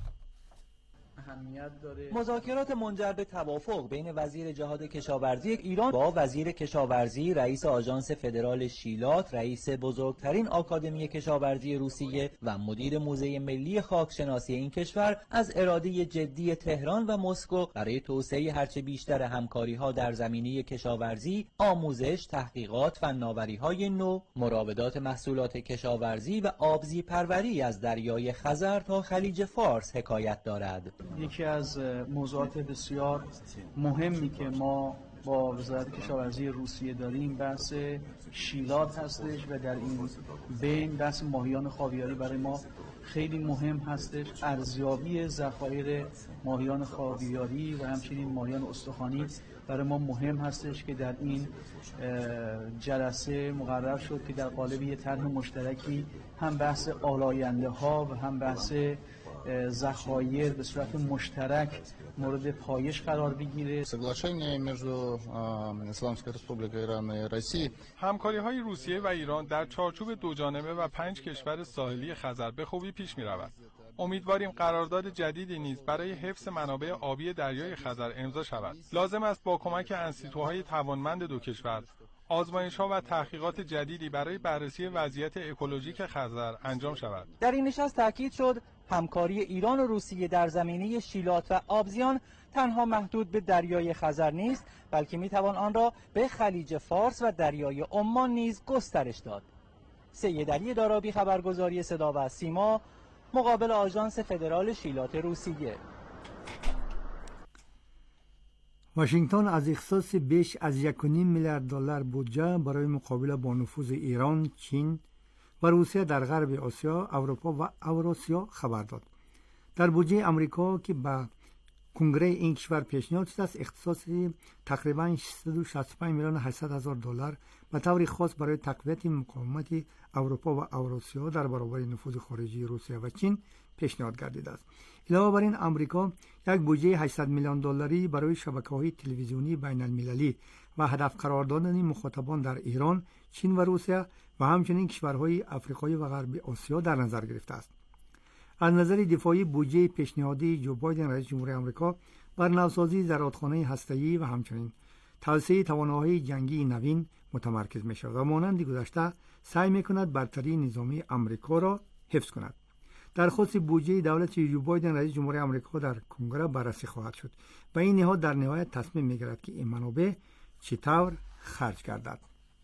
مذاکرات منجر به توافق بین وزیر جهاد کشاورزی ایران با وزیر کشاورزی، رئیس آژانس فدرال شیلات، رئیس بزرگترین آکادمی کشاورزی روسیه و مدیر موزه ملی خاکشناسی این کشور از اراده جدی تهران و مسکو برای توسعه هرچه بیشتر همکاری‌ها در زمینه کشاورزی، آموزش، تحقیقات، فناوری‌های نو، مراودات محصولات کشاورزی و آبزی پروری از دریای خزر تا خلیج فارس حکایت دارد. یکی از موضوعات بسیار مهمی که ما با وزارت کشاورزی روسیه داریم بحث شیلات هستش و در این بین بحث ماهیان خاویاری برای ما خیلی مهم هستش. ارزیابی ذخایر ماهیان خاویاری و همچنین ماهیان استخوانی برای ما مهم هستش که در این جلسه مقرر شد که در قالب یک طرح مشترکی هم بحث آلاینده ها و هم بحث ذخایر به صورت مشترک مورد پایش قرار بگیره. соглашение между Исламской Республикой Иран и Россией. همکاری‌های روسیه و ایران در چارچوب دوجانبه و پنج کشور ساحلی خزر به خوبی پیش می‌رود. امیدواریم قرارداد جدیدی نیز برای حفظ منابع آبی دریای خزر امضا شود. لازم است با کمک انستیتوهای توانمند دو کشور آزمایش‌ها و تحقیقات جدیدی برای بررسی وضعیت اکولوژیک خزر انجام شود. در این نشست تاکید شد همکاری ایران و روسیه در زمینه شیلات و آبزیان تنها محدود به دریای خزر نیست، بلکه میتوان آن را به خلیج فارس و دریای عمان نیز گسترش داد. سید علی دارابی، خبرگزاری صدا و سیما، مقابل آژانس فدرال شیلات روسیه. واشنگتن از اختصاص بیش از یک و نیم میلیارد دلار بودجه برای مقابله با نفوذ ایران، چین و روسیه در غرب آسیا، اروپا و اوراسیا خبر داد. در بودجه آمریکا که به کنگره این کشور پیشنهاد شده است، اختصاص تقریباً ششصد و شصت و پنج میلیون و هشتصد هزار دلار به طور خاص برای تقویت مقاومت اروپا و اوراسیا در برابر نفوذ خارجی روسیه و چین پیشنهاد گردیده است. علاوه بر این، آمریکا یک بودجه هشتصد میلیون دلاری برای شبکه‌های تلویزیونی بین المللی و هدف قرار دادن مخاطبان در ایران، چین و روسیه و همچنین کشورهای افریقایی و غرب آسیا در نظر گرفته است. از نظر دفاعی، بودجه پیشنهادی جو بایدن رئیس جمهوری آمریکا بر نوسازی زرادخانه هسته‌ای و همچنین توسعه توانایی‌های جنگی نوین متمرکز می‌شود و مانند گذشته سعی می‌کند برتری نظامی آمریکا را حفظ کند. درخواست بودجه دولت جو بایدن رئیس جمهوری آمریکا در کنگره بررسی خواهد شد و این نهاد در نهایت تصمیم می‌گیرد که این منابع چطور خرج گردد.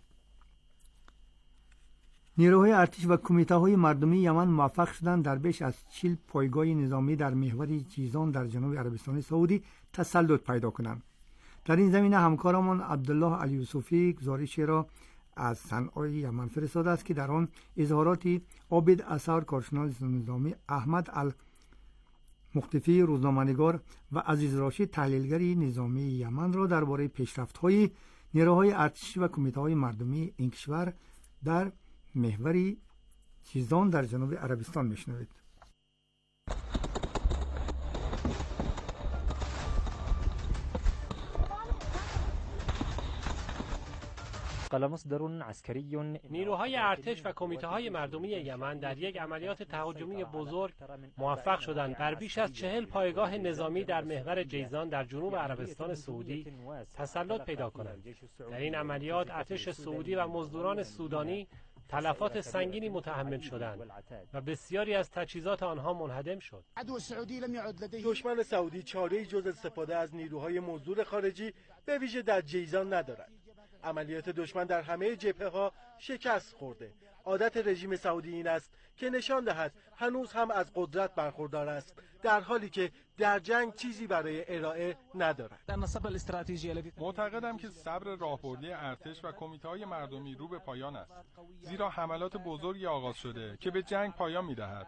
نیروهای ارتش و کمیته‌های مردمی یمن موفق شدند در بیش از چهل پایگاه نظامی در محور جیزان در جنوب عربستان سعودی تسلط پیدا کنند. در این زمینه همکارمان عبدالله علی یوسفی گزارشی را از صنعای یمن فرستاده است که در آن اظهارات عابد اثر کارشناس نظامی، احمد المختفی روزنامه‌نگار و عزیز راشد تحلیلگر نظامی یمن را درباره پیشرفت‌های نیروهای ارتشی و کمیته‌های مردمی این کشور در محور جیزان در جنوب عربستان میشنوید. نیروهای ارتش و کمیته‌های مردمی یمن در یک عملیات تهاجمی بزرگ موفق شدند بر بیش از چهل پایگاه نظامی در محور جیزان در جنوب عربستان سعودی تسلط پیدا کنند. در این عملیات ارتش سعودی و مزدوران سودانی تلفات سنگینی متحمل شدند و بسیاری از تجهیزات آنها منهدم شد. دشمن سعودی چاره‌ای جز استفاده از نیروهای مزدور خارجی به ویژه در جیزان ندارد. عملیات دشمن در همه جبهه‌ها شکست خورده. عادت رژیم سعودی این است که نشان دهد هنوز هم از قدرت برخوردار است، در حالی که در جنگ چیزی برای ارائه ندارد. معتقدم که صبر راهبردی ارتش و کمیته‌های مردمی رو به پایان است، زیرا حملات بزرگی آغاز شده که به جنگ پایان می‌دهد.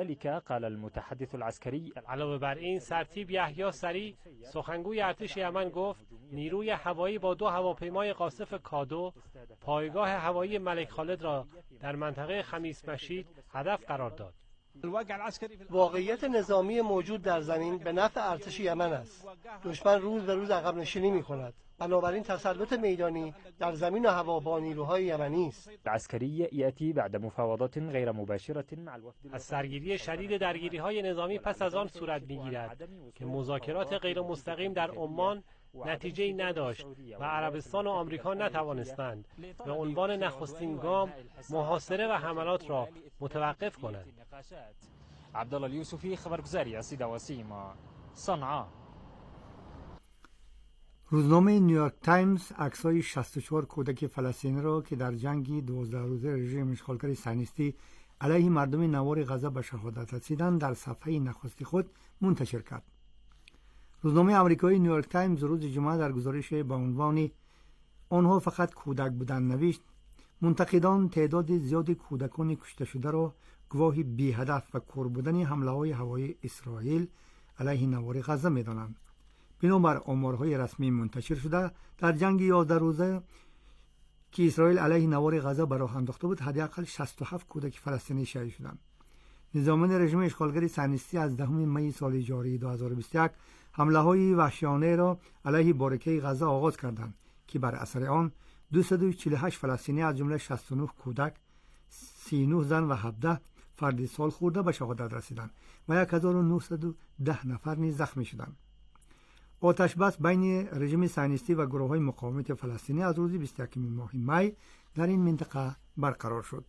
علاوه بر این، سرتیپ یحیی سری، سخنگوی ارتش یمن، گفت نیروی هوایی با دو هواپیمای قاصف کادو پایگاه هوایی ملک خالد را در منطقه خمیس مشید هدف قرار داد. واقعیت نظامی موجود در زمین به نفع ارتش یمن است. دشمن روز به روز عقب نشینی می‌کند. بنابراین تسلط میدانی در زمین و هوا با نیروهای یمنی است. از سرگیری شدید درگیری‌های نظامی پس از آن صورت می‌گیرد که مذاکرات غیر مستقیم در عمان نتیجه‌ای نداشت و عربستان و آمریکا نتوانستند به عنوان نخستین گام محاصره و حملات را متوقف کنند. عبدالله یوسفی، خبرگزاری صدا و سیما، صنعا. روزنامه نیویورک تایمز عکس‌های شصت و چهار کودک فلسطینی را که در جنگ دوازده روزه رژیم اشغالگر صهیونیستی علیه مردم نوار غزه به شهادت رسیدند در صفحه نخستی خود منتشر کرد. روزنامه آمریکایی نیویورک تایمز روز جمعه در گزارش با عنوان آنها فقط کودک بودند نوشت: منتقدان تعداد زیاد کودکان کشته شده را گواهی بی هدف و کور بودن حمله‌های هوایی اسرائیل علیه نوار غزه می‌دانند. بنابر آمارهای رسمی منتشر شده، در جنگ یازده روزه که اسرائیل علیه نوار غزه به راه انداخته بود، حداقل شصت و هفت کودک فلسطینی شهید شدند. نظامیان رژیم اشغالگر صهیونیستی از دهم می سال جاری دو هزار و بیست و یک حمله‌های وحشیانه را علیه بارکه غزه آغاز کردند که بر اثر آن دویست و چهل و هشت فلسطینی از جمله شصت و نه کودک، سی و نه زن و هفده فرد سال خورده به شهادت رسیدند و هزار و نهصد و ده نفر نیز زخمی شدند. آتش بس بین رژیم صهیونیستی و گروه‌های مقاومت فلسطینی از روز بیست و یکم ماه می در این منطقه برقرار شد.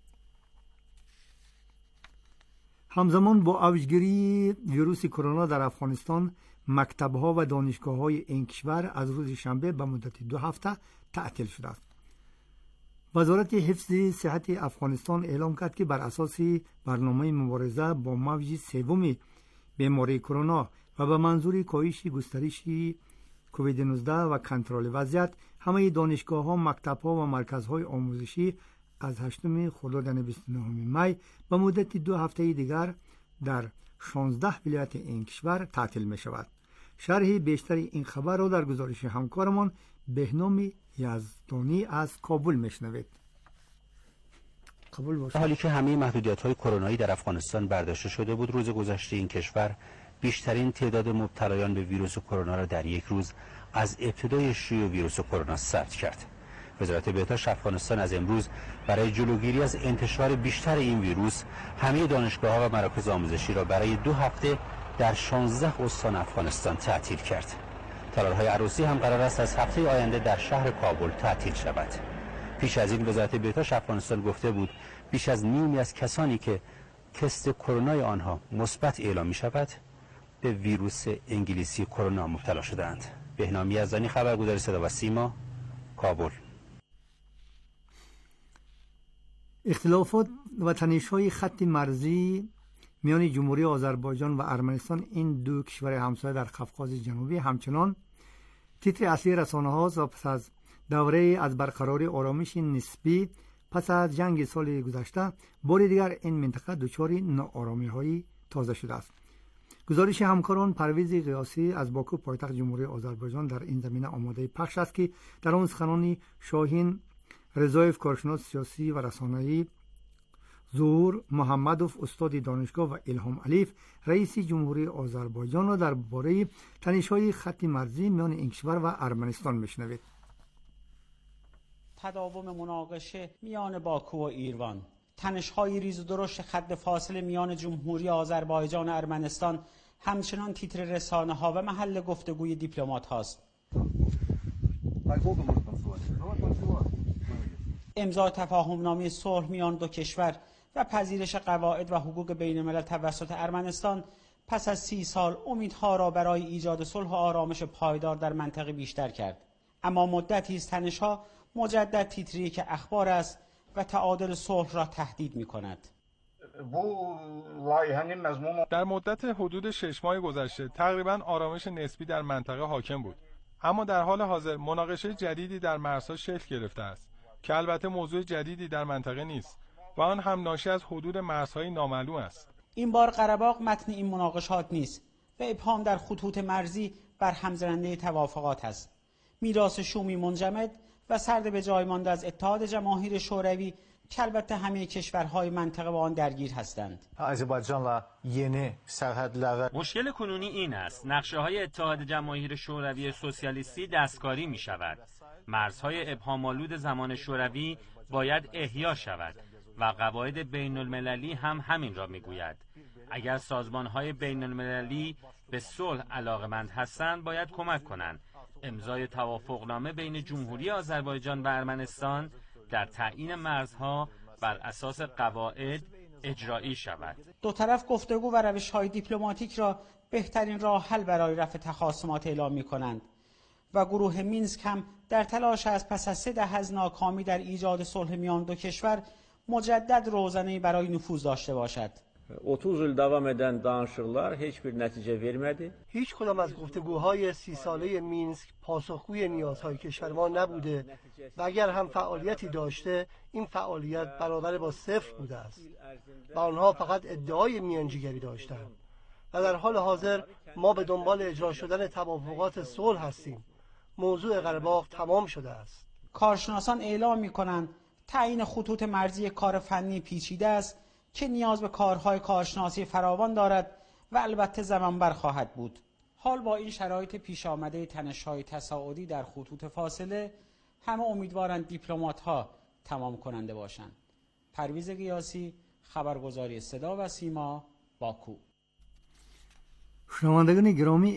همزمان با اوجگیری ویروس کرونا در افغانستان، مکتب‌ها و دانشگاه‌های این کشور از روز شنبه به مدت دو هفته تعطیل شده است وزارت حفظ صحت افغانستان اعلام کرد که بر اساس برنامه مبارزه با موج سوم بیماری کرونا و به منظور کاهش گسترش کووید نوزده و کنترل وضعیت، همه دانشگاه‌ها، مکتب‌ها و مرکزهای آموزشی از هشتم خرداد یعنی بیست و نهم می به مدت دو هفته دیگر در شانزده ولایت این کشور تعطیل می شود. شرح بیشتر این خبر را در گزارش همکارمان بهنام یزدانی از کابل میشنوید. قبول باشه. حالی که همه محدودیت‌های کرونایی در افغانستان برداشته شده بود، روز گذشته این کشور بیشترین تعداد مبتلایان به ویروس کرونا را در یک روز از ابتدای شیوع ویروس کرونا ثبت کرد. وزارت بهداشت افغانستان از امروز برای جلوگیری از انتشار بیشتر این ویروس همه دانشگاه‌ها و مراکز آموزشی را برای دو هفته در شانزده استان افغانستان تعطیل کرد. تالارهای عروسی هم قرار است از هفته آینده در شهر کابل تعطیل شود. پیش از این وزارت بهداشت افغانستان گفته بود بیش از نیمی از کسانی که تست کرونای آنها مثبت اعلام می شود به ویروس انگلیسی کرونا مبتلا شدند. بهنام یزدانی، خبرگزاری صدا و سیما، کابل. اختلافات و تنش‌های خط مرزی میان جمهوری آذربایجان و ارمنستان، این دو کشور همسایه در قفقاز جنوبی، همچنان تیتر اصلی رسانه هاست و پس از دوره از برقراری آرامش نسبی پس از جنگ سال گذشته بار دیگر این منطقه دچار ناآرامی‌های تازه شده است. گزارش همکاران پرویز قیاسی از باکو پایتخت جمهوری آذربایجان در این زمینه آماده پخش است که در آن سخنان شاهین رضایف، کارشناس سیاسی و رسانه‌ای، ظهور محمدوف، استاد دانشگاه، و الهام علیف، رئیس جمهوری آذربایجان را درباره تنش‌های خط مرزی میان این کشور و ارمنستان میشنوید. تداوم مناقشه میان باکو و ایروان، تنش‌های ریز و درشت خط فاصله میان جمهوری آذربایجان و ارمنستان همچنان تیتر رسانه‌ها و محل گفتگوی دیپلمات هاست. امضا تفاهمنامه صلح میان دو کشور و پذیرش قواعد و حقوق بین الملل توسط ارمنستان پس از سی سال امیدها را برای ایجاد صلح و آرامش پایدار در منطقه بیشتر کرد. اما مدتی است تنش‌ها مجدد تیتری که اخبار است و تعادل صلح را تهدید می‌کند. در مدت حدود شش ماه گذشته تقریباً آرامش نسبی در منطقه حاکم بود، اما در حال حاضر مناقشه جدیدی در مرزها شکل گرفته است که البته موضوع جدیدی در منطقه نیست و آن هم ناشی از حدود مرزهای نامعلوم است. این بار قره‌باغ متن این مناقشات نیست و ابهام در خطوط مرزی بر همزننده توافقات است. میراث شومی منجمد و سرد به جای مانده از اتحاد جماهیر شوروی که البته همه کشورهای منطقه با آن درگیر هستند. مشکل کنونی این است: نقشه‌های اتحاد جماهیر شوروی سوسیالیستی دستکاری می شود. مرزهای ابهام‌آلود زمان شوروی باید احیا شود و قواعد بین المللی هم همین را می گوید. اگر سازمان‌های بین المللی به صلح علاقمند هستند باید کمک کنند. امضای توافقنامه بین جمهوری آذربایجان و ارمنستان در تعیین مرزها بر اساس قواعد اجرایی شود. دو طرف گفتگو و روش‌های دیپلماتیک را بهترین راه حل برای رفع تخاصمات اعلام می‌کنند و گروه مینسک هم در تلاش است پس از سه دهه از ناکامی در ایجاد صلح میان دو کشور مجدد روزنه‌ای برای نفوذ داشته باشد. otuz il davam edən danışıqlar heç bir nəticə vermədi. هیچ کدام از گفتگوهای سی ساله مینسک پاسخگوی نیازهای کشور ما نبوده و اگر هم فعالیتی داشته این فعالیت برابر با صفر بوده است و آنها فقط ادعای میانجیگری داشتند و در حال حاضر ما به دنبال اجرا شدن توافقات صلح هستیم. موضوع قره‌باغ تمام شده است. کارشناسان اعلام می‌کنند تعیین خطوط مرزی کار فنی پیچیده است که نیاز به کارهای کارشناسی فراوان دارد و البته زمانبر خواهد بود. حال با این شرایط پیش آمده تنش‌های تصاعدی در خطوط فاصله همه امیدوارند دیپلمات‌ها تمام کننده باشند. پرویز قیاسی، خبرگزاری صدا و سیما، باکو. شنوندگان گرامی،